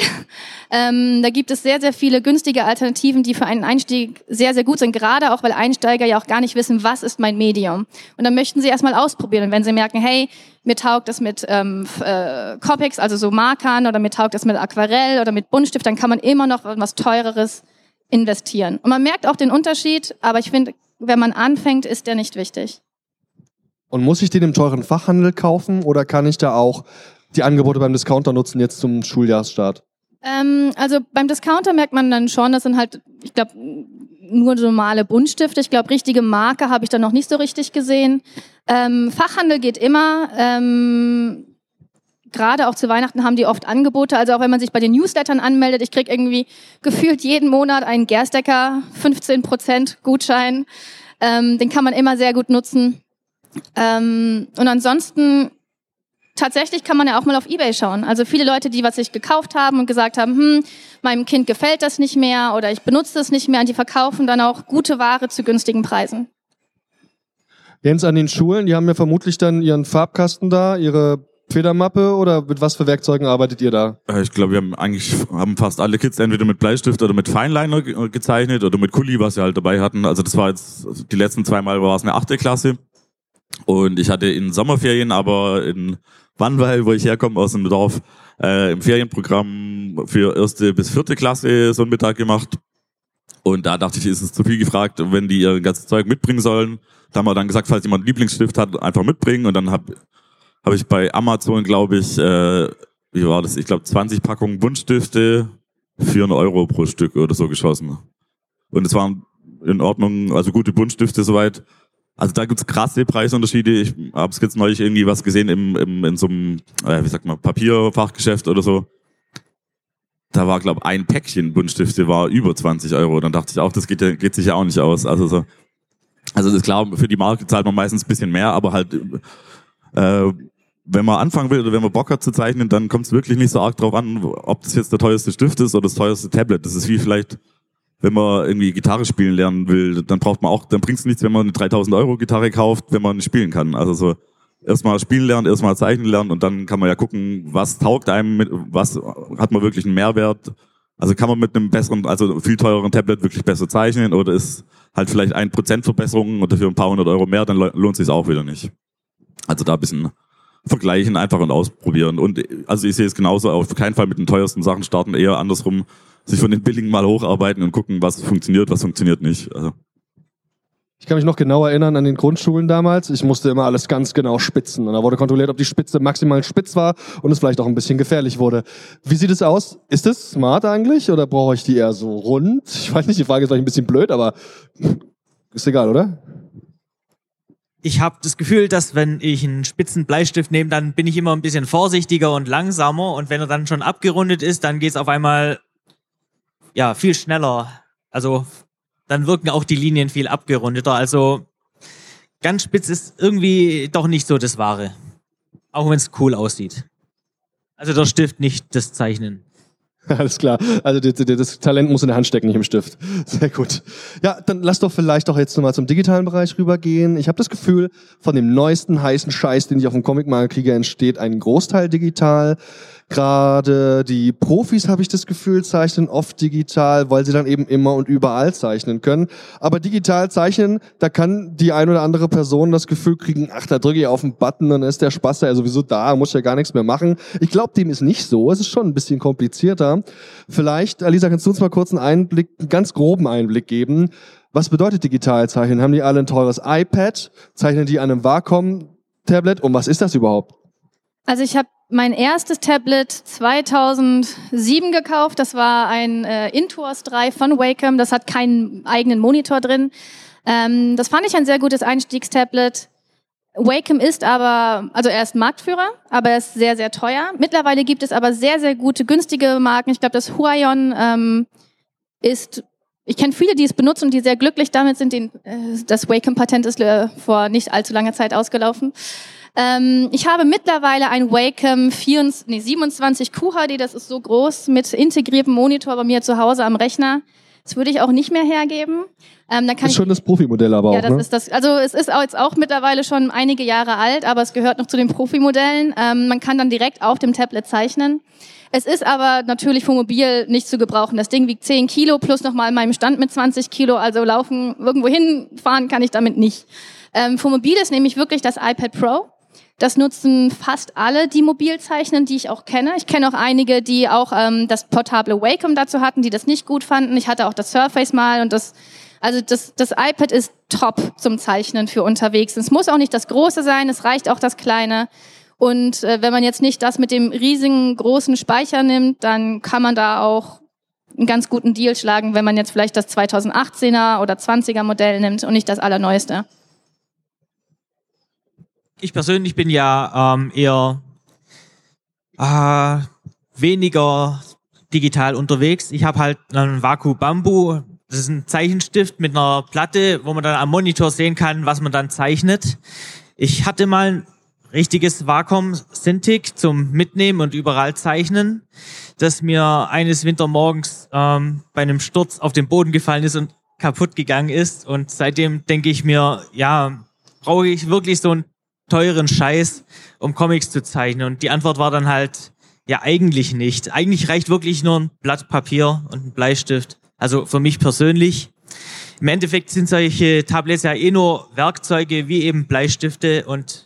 Da gibt es sehr, sehr viele günstige Alternativen, die für einen Einstieg sehr, sehr gut sind. Gerade auch, weil Einsteiger ja auch gar nicht wissen, was ist mein Medium. Und dann möchten sie erstmal ausprobieren. Und wenn sie merken, hey, mir taugt das mit Copics, also so Markern, oder mir taugt das mit Aquarell oder mit Buntstift, dann kann man immer noch was Teureres investieren. Und man merkt auch den Unterschied, aber ich finde, wenn man anfängt, ist der nicht wichtig. Und muss ich den im teuren Fachhandel kaufen oder kann ich da auch die Angebote beim Discounter nutzen jetzt zum Schuljahresstart? Also beim Discounter merkt man dann schon, das sind halt, ich glaube, nur normale Buntstifte. Ich glaube, richtige Marker habe ich da noch nicht so richtig gesehen. Fachhandel geht immer. Gerade auch zu Weihnachten haben die oft Angebote. Also auch wenn man sich bei den Newslettern anmeldet, ich kriege irgendwie gefühlt jeden Monat einen Gerstecker 15% Gutschein. Den kann man immer sehr gut nutzen. Und ansonsten tatsächlich kann man ja auch mal auf eBay schauen. Also viele Leute, die was sich gekauft haben und gesagt haben, meinem Kind gefällt das nicht mehr oder ich benutze das nicht mehr, und die verkaufen dann auch gute Ware zu günstigen Preisen. Jens, an den Schulen, die haben ja vermutlich dann ihren Farbkasten da, ihre Federmappe, oder mit was für Werkzeugen arbeitet ihr da? Ich glaube, wir haben fast alle Kids entweder mit Bleistift oder mit Fineliner gezeichnet oder mit Kuli, was sie halt dabei hatten. Also das war jetzt, die letzten 2 Mal war es eine 8. Klasse. Und ich hatte in Sommerferien, aber in Wannweil, wo ich herkomme, aus dem Dorf, im Ferienprogramm für 1. bis 4. Klasse so einen Mittag gemacht. Und da dachte ich, ist es zu viel gefragt, wenn die ihr ganzes Zeug mitbringen sollen. Da haben wir dann gesagt, falls jemand einen Lieblingsstift hat, einfach mitbringen. Und dann hab ich bei Amazon, glaube ich, wie war das? Ich glaube 20 Packungen Buntstifte für 1 Euro pro Stück oder so geschossen. Und es waren in Ordnung, also gute Buntstifte soweit. Also da gibt's krasse Preisunterschiede. Ich habe jetzt neulich irgendwie was gesehen in so einem, Papierfachgeschäft oder so. Da war, glaube ich, ein Päckchen Buntstifte war über 20 Euro. Dann dachte ich auch, das geht sich ja auch nicht aus. Also das ist klar, für die Marke zahlt man meistens ein bisschen mehr, aber halt, wenn man anfangen will oder wenn man Bock hat zu zeichnen, dann kommt es wirklich nicht so arg drauf an, ob das jetzt der teuerste Stift ist oder das teuerste Tablet. Das ist wie vielleicht, wenn man irgendwie Gitarre spielen lernen will, dann bringt es nichts, wenn man eine 3.000 Euro Gitarre kauft, wenn man nicht spielen kann. Also so erstmal spielen lernen, erstmal zeichnen lernen und dann kann man ja gucken, was taugt einem, was hat man wirklich einen Mehrwert. Also kann man mit einem besseren, also viel teureren Tablet wirklich besser zeichnen oder ist halt vielleicht 1% Verbesserung und dafür ein paar 100 Euro mehr, dann lohnt es sich auch wieder nicht. Also da ein bisschen vergleichen einfach und ausprobieren. Und also ich sehe es genauso, auf keinen Fall mit den teuersten Sachen starten, eher andersrum, sich von den billigen mal hocharbeiten und gucken, was funktioniert nicht. Also. Ich kann mich noch genau erinnern an den Grundschulen damals. Ich musste immer alles ganz genau spitzen. Und da wurde kontrolliert, ob die Spitze maximal spitz war und es vielleicht auch ein bisschen gefährlich wurde. Wie sieht es aus? Ist es smart eigentlich oder brauche ich die eher so rund? Ich weiß nicht, die Frage ist vielleicht ein bisschen blöd, aber ist egal, oder? Ich habe das Gefühl, dass wenn ich einen spitzen Bleistift nehme, dann bin ich immer ein bisschen vorsichtiger und langsamer. Und wenn er dann schon abgerundet ist, dann geht's auf einmal viel schneller. Also dann wirken auch die Linien viel abgerundeter. Also ganz spitz ist irgendwie doch nicht so das Wahre. Auch wenn es cool aussieht. Also der Stift, nicht das Zeichnen. Alles klar. Also das Talent muss in der Hand stecken, nicht im Stift. Sehr gut. Ja, dann lass doch vielleicht auch jetzt nochmal zum digitalen Bereich rübergehen. Ich habe das Gefühl, von dem neuesten heißen Scheiß, den ich auf dem Comicmarkt kriege, entsteht ein Großteil digital. Gerade die Profis, habe ich das Gefühl, zeichnen oft digital, weil sie dann eben immer und überall zeichnen können. Aber digital zeichnen, da kann die ein oder andere Person das Gefühl kriegen, ach, da drücke ich auf den Button, dann ist der Spaß ja sowieso da, muss ja gar nichts mehr machen. Ich glaube, dem ist nicht so. Es ist schon ein bisschen komplizierter. Vielleicht, Alisa, kannst du uns mal kurz einen ganz groben Einblick geben. Was bedeutet digital zeichnen? Haben die alle ein teures iPad? Zeichnen die an einem Wacom-Tablet? Und was ist das überhaupt? Also ich habe mein erstes Tablet 2007 gekauft. Das war ein Intuos 3 von Wacom. Das hat keinen eigenen Monitor drin. Das fand ich ein sehr gutes Einstiegstablet. Wacom ist aber, also er ist Marktführer, aber er ist sehr, sehr teuer. Mittlerweile gibt es aber sehr, sehr gute, günstige Marken. Ich glaube, das Huion ist, ich kenne viele, die es benutzen und die sehr glücklich damit sind. Das Wacom-Patent ist vor nicht allzu langer Zeit ausgelaufen. Ich habe mittlerweile ein Wacom 27 QHD, das ist so groß, mit integriertem Monitor bei mir zu Hause am Rechner. Das würde ich auch nicht mehr hergeben. Das ist schon das Profimodell aber ja, auch, ne? Ist das. Also es ist jetzt auch mittlerweile schon einige Jahre alt, aber es gehört noch zu den Profimodellen. Man kann dann direkt auf dem Tablet zeichnen. Es ist aber natürlich für mobil nicht zu gebrauchen. Das Ding wiegt 10 Kilo plus nochmal in meinem Stand mit 20 Kilo. Also laufen, irgendwo hinfahren kann ich damit nicht. Für mobil ist nämlich wirklich das iPad Pro. Das nutzen fast alle, die mobil zeichnen, die ich auch kenne. Ich kenne auch einige, die auch das portable Wacom dazu hatten, die das nicht gut fanden. Ich hatte auch das Surface mal und das iPad ist top zum Zeichnen für unterwegs. Es muss auch nicht das Große sein, es reicht auch das Kleine. Und wenn man jetzt nicht das mit dem riesigen, großen Speicher nimmt, dann kann man da auch einen ganz guten Deal schlagen, wenn man jetzt vielleicht das 2018er oder 20er Modell nimmt und nicht das allerneueste. Ich persönlich bin ja eher weniger digital unterwegs. Ich habe halt einen Vaku Bamboo. Das ist ein Zeichenstift mit einer Platte, wo man dann am Monitor sehen kann, was man dann zeichnet. Ich hatte mal ein richtiges Wacom Cintiq zum Mitnehmen und überall zeichnen, das mir eines Wintermorgens bei einem Sturz auf den Boden gefallen ist und kaputt gegangen ist. Und seitdem denke ich mir, ja, brauche ich wirklich so einen teuren Scheiß, um Comics zu zeichnen? Und die Antwort war dann halt, ja, eigentlich nicht. Eigentlich reicht wirklich nur ein Blatt Papier und ein Bleistift. Also für mich persönlich. Im Endeffekt sind solche Tablets ja nur Werkzeuge wie eben Bleistifte und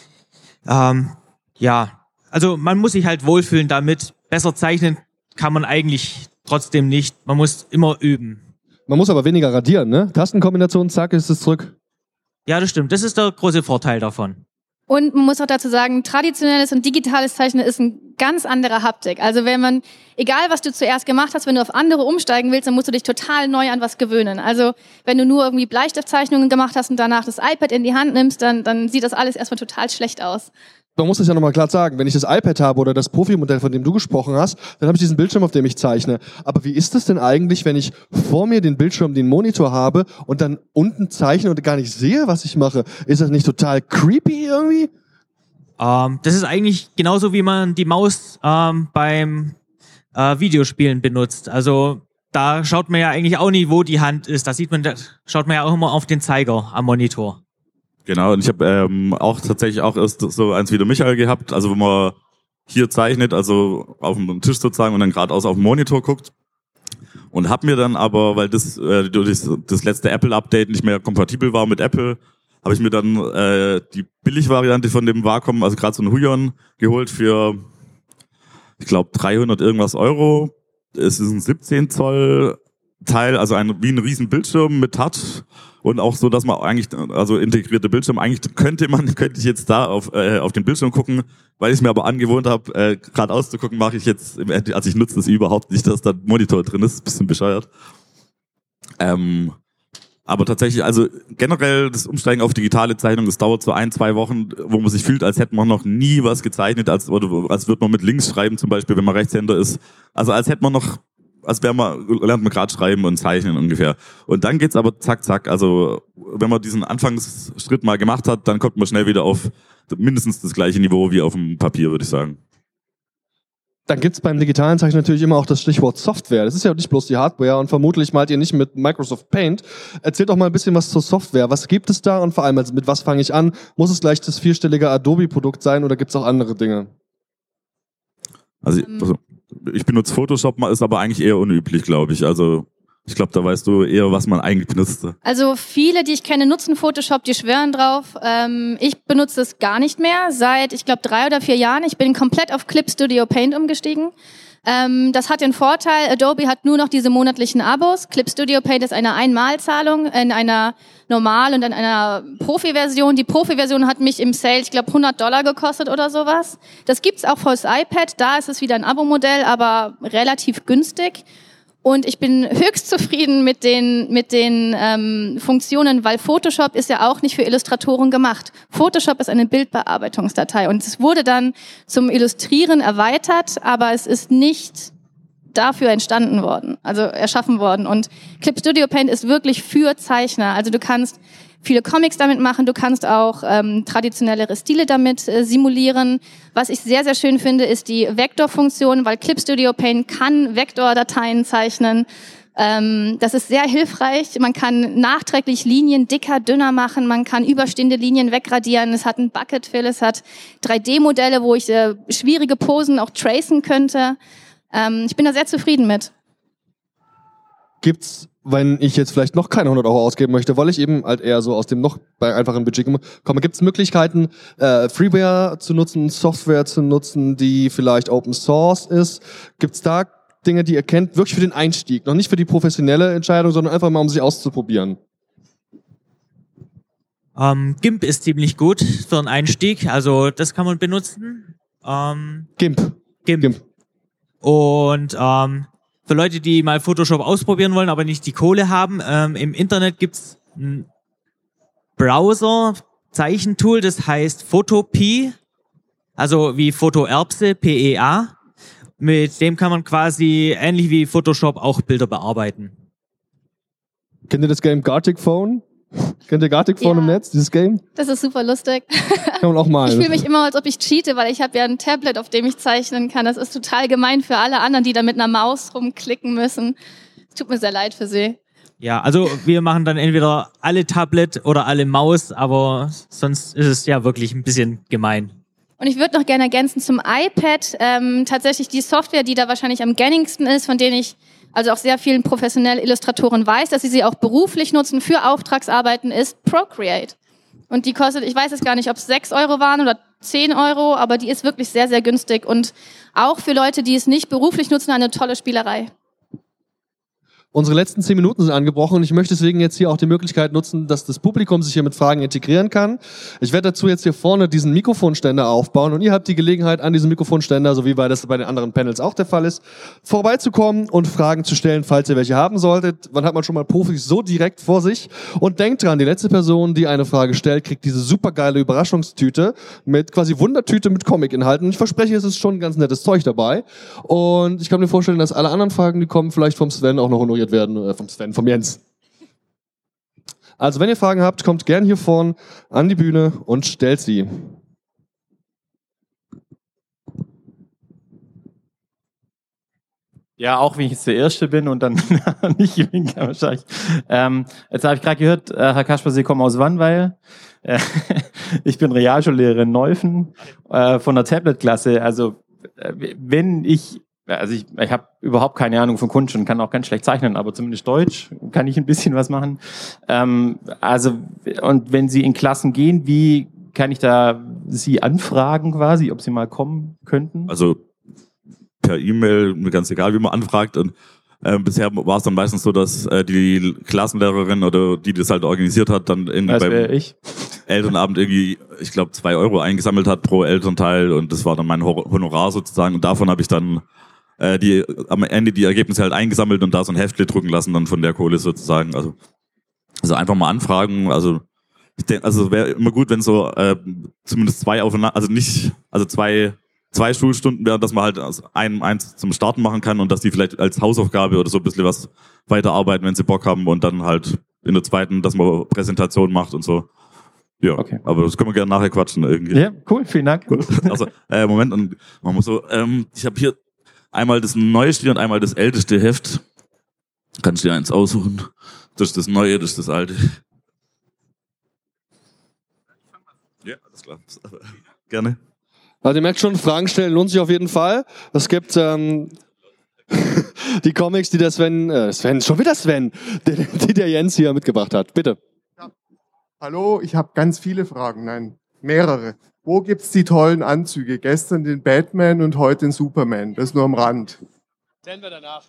ja, also man muss sich halt wohlfühlen damit. Besser zeichnen kann man eigentlich trotzdem nicht. Man muss immer üben. Man muss aber weniger radieren, ne? Tastenkombination, zack, ist es zurück. Ja, das stimmt. Das ist der große Vorteil davon. Und man muss auch dazu sagen, traditionelles und digitales Zeichnen ist ein ganz anderer Haptik. Also egal was du zuerst gemacht hast, wenn du auf andere umsteigen willst, dann musst du dich total neu an was gewöhnen. Also wenn du nur irgendwie Bleistiftzeichnungen gemacht hast und danach das iPad in die Hand nimmst, dann sieht das alles erstmal total schlecht aus. Man muss das ja nochmal klar sagen, wenn ich das iPad habe oder das Profimodell, von dem du gesprochen hast, dann habe ich diesen Bildschirm, auf dem ich zeichne. Aber wie ist das denn eigentlich, wenn ich vor mir den Bildschirm, den Monitor habe und dann unten zeichne und gar nicht sehe, was ich mache? Ist das nicht total creepy irgendwie? Das ist eigentlich genauso, wie man die Maus beim Videospielen benutzt. Also da schaut man ja eigentlich auch nie, wo die Hand ist. Schaut man ja auch immer auf den Zeiger am Monitor. Genau, und ich habe auch tatsächlich auch erst so eins wie der Michael gehabt, also wo man hier zeichnet, also auf dem Tisch sozusagen und dann geradeaus auf den Monitor guckt. Und hab mir dann aber, weil das durch das letzte Apple-Update nicht mehr kompatibel war mit Apple, habe ich mir dann die Billigvariante von dem Wacom, also gerade so ein Huion, geholt für, ich glaube, 300 irgendwas Euro. Es ist ein 17 Zoll Teil, also wie ein riesen Bildschirm mit Touch und auch so, dass man eigentlich, also integrierte Bildschirm, eigentlich könnte ich jetzt da auf den Bildschirm gucken, weil ich es mir aber angewohnt habe, geradeaus zu gucken, mache ich jetzt, also ich nutze das überhaupt nicht, dass da ein Monitor drin ist, bisschen bescheuert. Aber tatsächlich, also generell das Umsteigen auf digitale Zeichnung, das dauert so 1-2 Wochen, wo man sich fühlt, als hätte man noch nie was gezeichnet, als würde man mit links schreiben zum Beispiel, wenn man Rechtshänder ist. Also als hätte man noch, lernt man gerade schreiben und zeichnen ungefähr. Und dann geht's aber zack, zack. Also wenn man diesen Anfangsschritt mal gemacht hat, dann kommt man schnell wieder auf mindestens das gleiche Niveau wie auf dem Papier, würde ich sagen. Dann gibt's beim digitalen Zeichnen natürlich immer auch das Stichwort Software. Das ist ja nicht bloß die Hardware und vermutlich malt ihr nicht mit Microsoft Paint. Erzählt doch mal ein bisschen was zur Software. Was gibt es da und vor allem, also mit was fange ich an? Muss es gleich das 4-stellige Adobe-Produkt sein oder gibt's auch andere Dinge? Also ich benutze Photoshop, ist aber eigentlich eher unüblich, glaube ich. Also ich glaube, da weißt du eher, was man eigentlich benutzt. Also viele, die ich kenne, nutzen Photoshop, die schwören drauf. Ich benutze es gar nicht mehr seit, ich glaube, 3 oder 4 Jahren. Ich bin komplett auf Clip Studio Paint umgestiegen. Das hat den Vorteil, Adobe hat nur noch diese monatlichen Abos. Clip Studio Paint ist eine Einmalzahlung in einer Normal- und in einer Profi-Version. Die Profi-Version hat mich im Sale, ich glaube, $100 gekostet oder sowas. Das gibt's auch fürs iPad, da ist es wieder ein Abo-Modell, aber relativ günstig. Und ich bin höchst zufrieden mit den Funktionen, weil Photoshop ist ja auch nicht für Illustratoren gemacht. Photoshop ist eine Bildbearbeitungsdatei und es wurde dann zum Illustrieren erweitert, aber es ist nicht dafür erschaffen worden. Und Clip Studio Paint ist wirklich für Zeichner. Also du kannst viele Comics damit machen, du kannst auch traditionellere Stile damit simulieren. Was ich sehr, sehr schön finde, ist die Vektorfunktion, weil Clip Studio Paint kann Vektordateien zeichnen. Das ist sehr hilfreich. Man kann nachträglich Linien dicker, dünner machen, man kann überstehende Linien wegradieren. Es hat ein Bucket Fill, es hat 3D-Modelle, wo ich schwierige Posen auch tracen könnte. Ich bin da sehr zufrieden mit. Gibt's, wenn ich jetzt vielleicht noch keine 100 € ausgeben möchte, weil ich eben halt eher so aus dem noch bei einfachen Budget komme, gibt's Möglichkeiten, Freeware zu nutzen, Software zu nutzen, die vielleicht Open Source ist? Gibt's da Dinge, die ihr kennt, wirklich für den Einstieg, noch nicht für die professionelle Entscheidung, sondern einfach mal, um sich auszuprobieren? GIMP ist ziemlich gut für einen Einstieg, also das kann man benutzen. GIMP. Und für Leute, die mal Photoshop ausprobieren wollen, aber nicht die Kohle haben, im Internet gibt's ein Browser-Zeichentool, das heißt Photopea, also wie Fotoerbse, PEA. Mit dem kann man quasi ähnlich wie Photoshop auch Bilder bearbeiten. Kennt ihr das Game Gartic Phone? Kennt ihr Gartic Phone im Netz, dieses Game? Das ist super lustig. Kann man auch malen. Ich fühle mich immer, als ob ich cheate, weil ich habe ja ein Tablet, auf dem ich zeichnen kann. Das ist total gemein für alle anderen, die da mit einer Maus rumklicken müssen. Es tut mir sehr leid für sie. Ja, also wir machen dann entweder alle Tablet oder alle Maus, aber sonst ist es ja wirklich ein bisschen gemein. Und ich würde noch gerne ergänzen zum iPad, tatsächlich die Software, die da wahrscheinlich am gängigsten ist, von denen ich also auch sehr vielen professionellen Illustratoren weiß, dass sie auch beruflich nutzen für Auftragsarbeiten, ist Procreate. Und die kostet, ich weiß jetzt gar nicht, ob es 6 € waren oder 10 €, aber die ist wirklich sehr, sehr günstig und auch für Leute, die es nicht beruflich nutzen, eine tolle Spielerei. Unsere letzten 10 Minuten sind angebrochen und ich möchte deswegen jetzt hier auch die Möglichkeit nutzen, dass das Publikum sich hier mit Fragen integrieren kann. Ich werde dazu jetzt hier vorne diesen Mikrofonständer aufbauen und ihr habt die Gelegenheit, an diesem Mikrofonständer, so wie das bei den anderen Panels auch der Fall ist, vorbeizukommen und Fragen zu stellen, falls ihr welche haben solltet. Wann hat man schon mal Profis so direkt vor sich? Und denkt dran, die letzte Person, die eine Frage stellt, kriegt diese supergeile Überraschungstüte mit quasi Wundertüte mit Comic-Inhalten. Ich verspreche, es ist schon ganz nettes Zeug dabei. Und ich kann mir vorstellen, dass alle anderen Fragen, die kommen, vielleicht vom Sven auch noch honoriert werden, vom Jens. Also wenn ihr Fragen habt, kommt gern hier vorn an die Bühne und stellt sie. Ja, auch wenn ich jetzt der Erste bin und dann nicht gewinnen kann wahrscheinlich. Jetzt habe ich gerade gehört, Herr Kasper, Sie kommen aus Wannweil. Ich bin Realschullehrer in Neufen von der Tablet-Klasse. Also ich habe überhaupt keine Ahnung von Kunst und kann auch ganz schlecht zeichnen, aber zumindest Deutsch kann ich ein bisschen was machen. Und wenn Sie in Klassen gehen, wie kann ich da Sie anfragen quasi, ob Sie mal kommen könnten? Also per E-Mail, mir ganz egal, wie man anfragt. Und bisher war es dann meistens so, dass die Klassenlehrerin oder die das halt organisiert hat, dann irgendwie beim Elternabend irgendwie, ich glaube, 2 € eingesammelt hat pro Elternteil und das war dann mein Honorar sozusagen und davon habe ich dann am Ende die Ergebnisse halt eingesammelt und da so ein Heftchen drucken lassen dann von der Kohle sozusagen. Also einfach mal anfragen. Also ich denke, also wäre immer gut, wenn so zumindest 2 aufeinander, also nicht, also zwei Schulstunden wären, dass man halt eins zum Starten machen kann und dass die vielleicht als Hausaufgabe oder so ein bisschen was weiterarbeiten, wenn sie Bock haben und dann halt in der zweiten, dass man Präsentation macht und so. Ja, okay. Aber das können wir gerne nachher quatschen irgendwie. Ja, cool, vielen Dank. Cool. Also, Moment, und man muss so, ich habe hier einmal das neueste und einmal das älteste Heft. Kannst du dir eins aussuchen. Das ist das Neue, das ist das Alte. Ja, alles klar. Gerne. Also ihr merkt schon, Fragen stellen lohnt sich auf jeden Fall. Es gibt die Comics, die der Sven, die der Jens hier mitgebracht hat. Bitte. Ja. Hallo, ich habe ganz viele Fragen. Nein, mehrere. Wo gibt's die tollen Anzüge? Gestern den Batman und heute den Superman. Das nur am Rand. Sehen wir danach.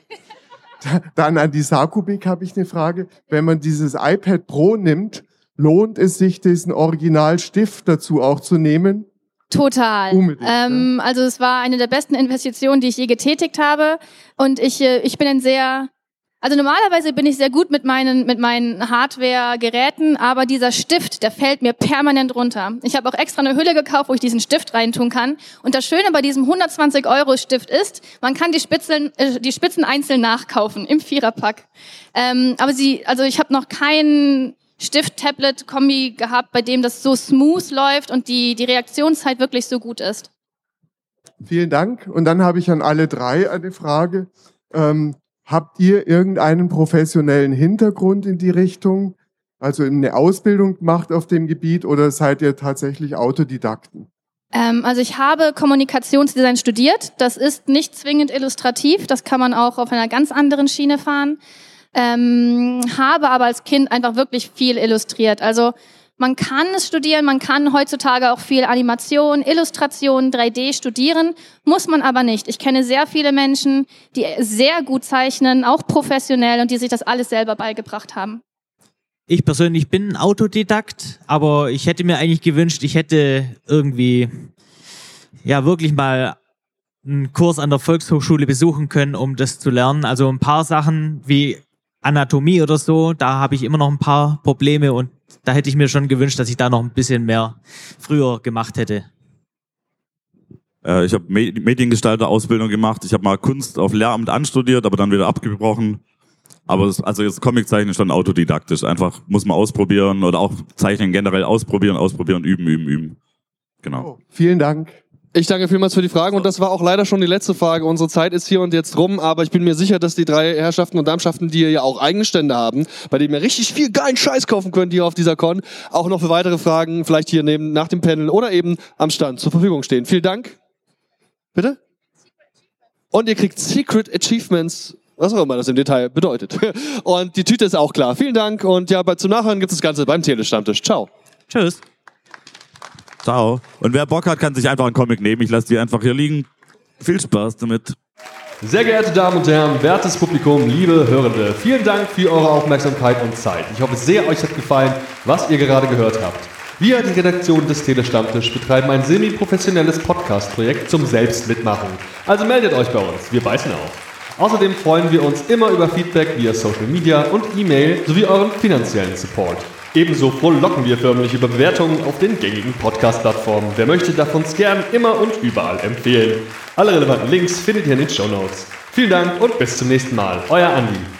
Dann an die Sakubik habe ich eine Frage. Wenn man dieses iPad Pro nimmt, lohnt es sich, diesen Originalstift dazu auch zu nehmen? Total. Unbedingt, also es war eine der besten Investitionen, die ich je getätigt habe. Und ich bin also normalerweise bin ich sehr gut mit meinen Hardware-Geräten, aber dieser Stift, der fällt mir permanent runter. Ich habe auch extra eine Hülle gekauft, wo ich diesen Stift reintun kann. Und das Schöne bei diesem 120-Euro-Stift ist, man kann die Spitzen einzeln nachkaufen im Viererpack. Aber ich habe noch keinen Stift-Tablet-Kombi gehabt, bei dem das so smooth läuft und die Reaktionszeit wirklich so gut ist. Vielen Dank. Und dann habe ich an alle drei eine Frage. Habt ihr irgendeinen professionellen Hintergrund in die Richtung? Also eine Ausbildung gemacht auf dem Gebiet oder seid ihr tatsächlich Autodidakten? Also ich habe Kommunikationsdesign studiert. Das ist nicht zwingend illustrativ. Das kann man auch auf einer ganz anderen Schiene fahren. Habe aber als Kind einfach wirklich viel illustriert. Also man kann es studieren, man kann heutzutage auch viel Animation, Illustration, 3D studieren, muss man aber nicht. Ich kenne sehr viele Menschen, die sehr gut zeichnen, auch professionell und die sich das alles selber beigebracht haben. Ich persönlich bin Autodidakt, aber ich hätte mir eigentlich gewünscht, ich hätte irgendwie wirklich mal einen Kurs an der Volkshochschule besuchen können, um das zu lernen. Also ein paar Sachen wie Anatomie oder so, da habe ich immer noch ein paar Probleme und da hätte ich mir schon gewünscht, dass ich da noch ein bisschen mehr früher gemacht hätte. Ich habe Mediengestalter-Ausbildung gemacht. Ich habe mal Kunst auf Lehramt anstudiert, aber dann wieder abgebrochen. Aber das Comiczeichnen ist schon autodidaktisch. Einfach muss man ausprobieren oder auch Zeichnen generell ausprobieren, üben. Genau. Oh, vielen Dank. Ich danke vielmals für die Fragen und das war auch leider schon die letzte Frage. Unsere Zeit ist hier und jetzt rum, aber ich bin mir sicher, dass die drei Herrschaften und Damschaften, die ja auch eigene Stände haben, bei denen ihr richtig viel geilen Scheiß kaufen könnt hier auf dieser Con, auch noch für weitere Fragen vielleicht hier nach dem Panel oder eben am Stand zur Verfügung stehen. Vielen Dank. Bitte? Und ihr kriegt Secret Achievements, was auch immer das im Detail bedeutet. Und die Tüte ist auch klar. Vielen Dank und ja, zum Nachhören gibt es das Ganze beim Telestammtisch. Ciao. Tschüss. Ciao. Und wer Bock hat, kann sich einfach einen Comic nehmen. Ich lasse die einfach hier liegen. Viel Spaß damit. Sehr geehrte Damen und Herren, wertes Publikum, liebe Hörende, vielen Dank für eure Aufmerksamkeit und Zeit. Ich hoffe sehr, euch hat gefallen, was ihr gerade gehört habt. Wir, die Redaktion des Telestammtisch, betreiben ein semi-professionelles Podcast-Projekt zum Selbstmitmachen. Also meldet euch bei uns, wir beißen auf. Außerdem freuen wir uns immer über Feedback via Social Media und E-Mail sowie euren finanziellen Support. Ebenso frohlocken wir förmlich über Bewertungen auf den gängigen Podcast-Plattformen. Wer möchte, darf uns gern immer und überall empfehlen. Alle relevanten Links findet ihr in den Shownotes. Vielen Dank und bis zum nächsten Mal. Euer Andi.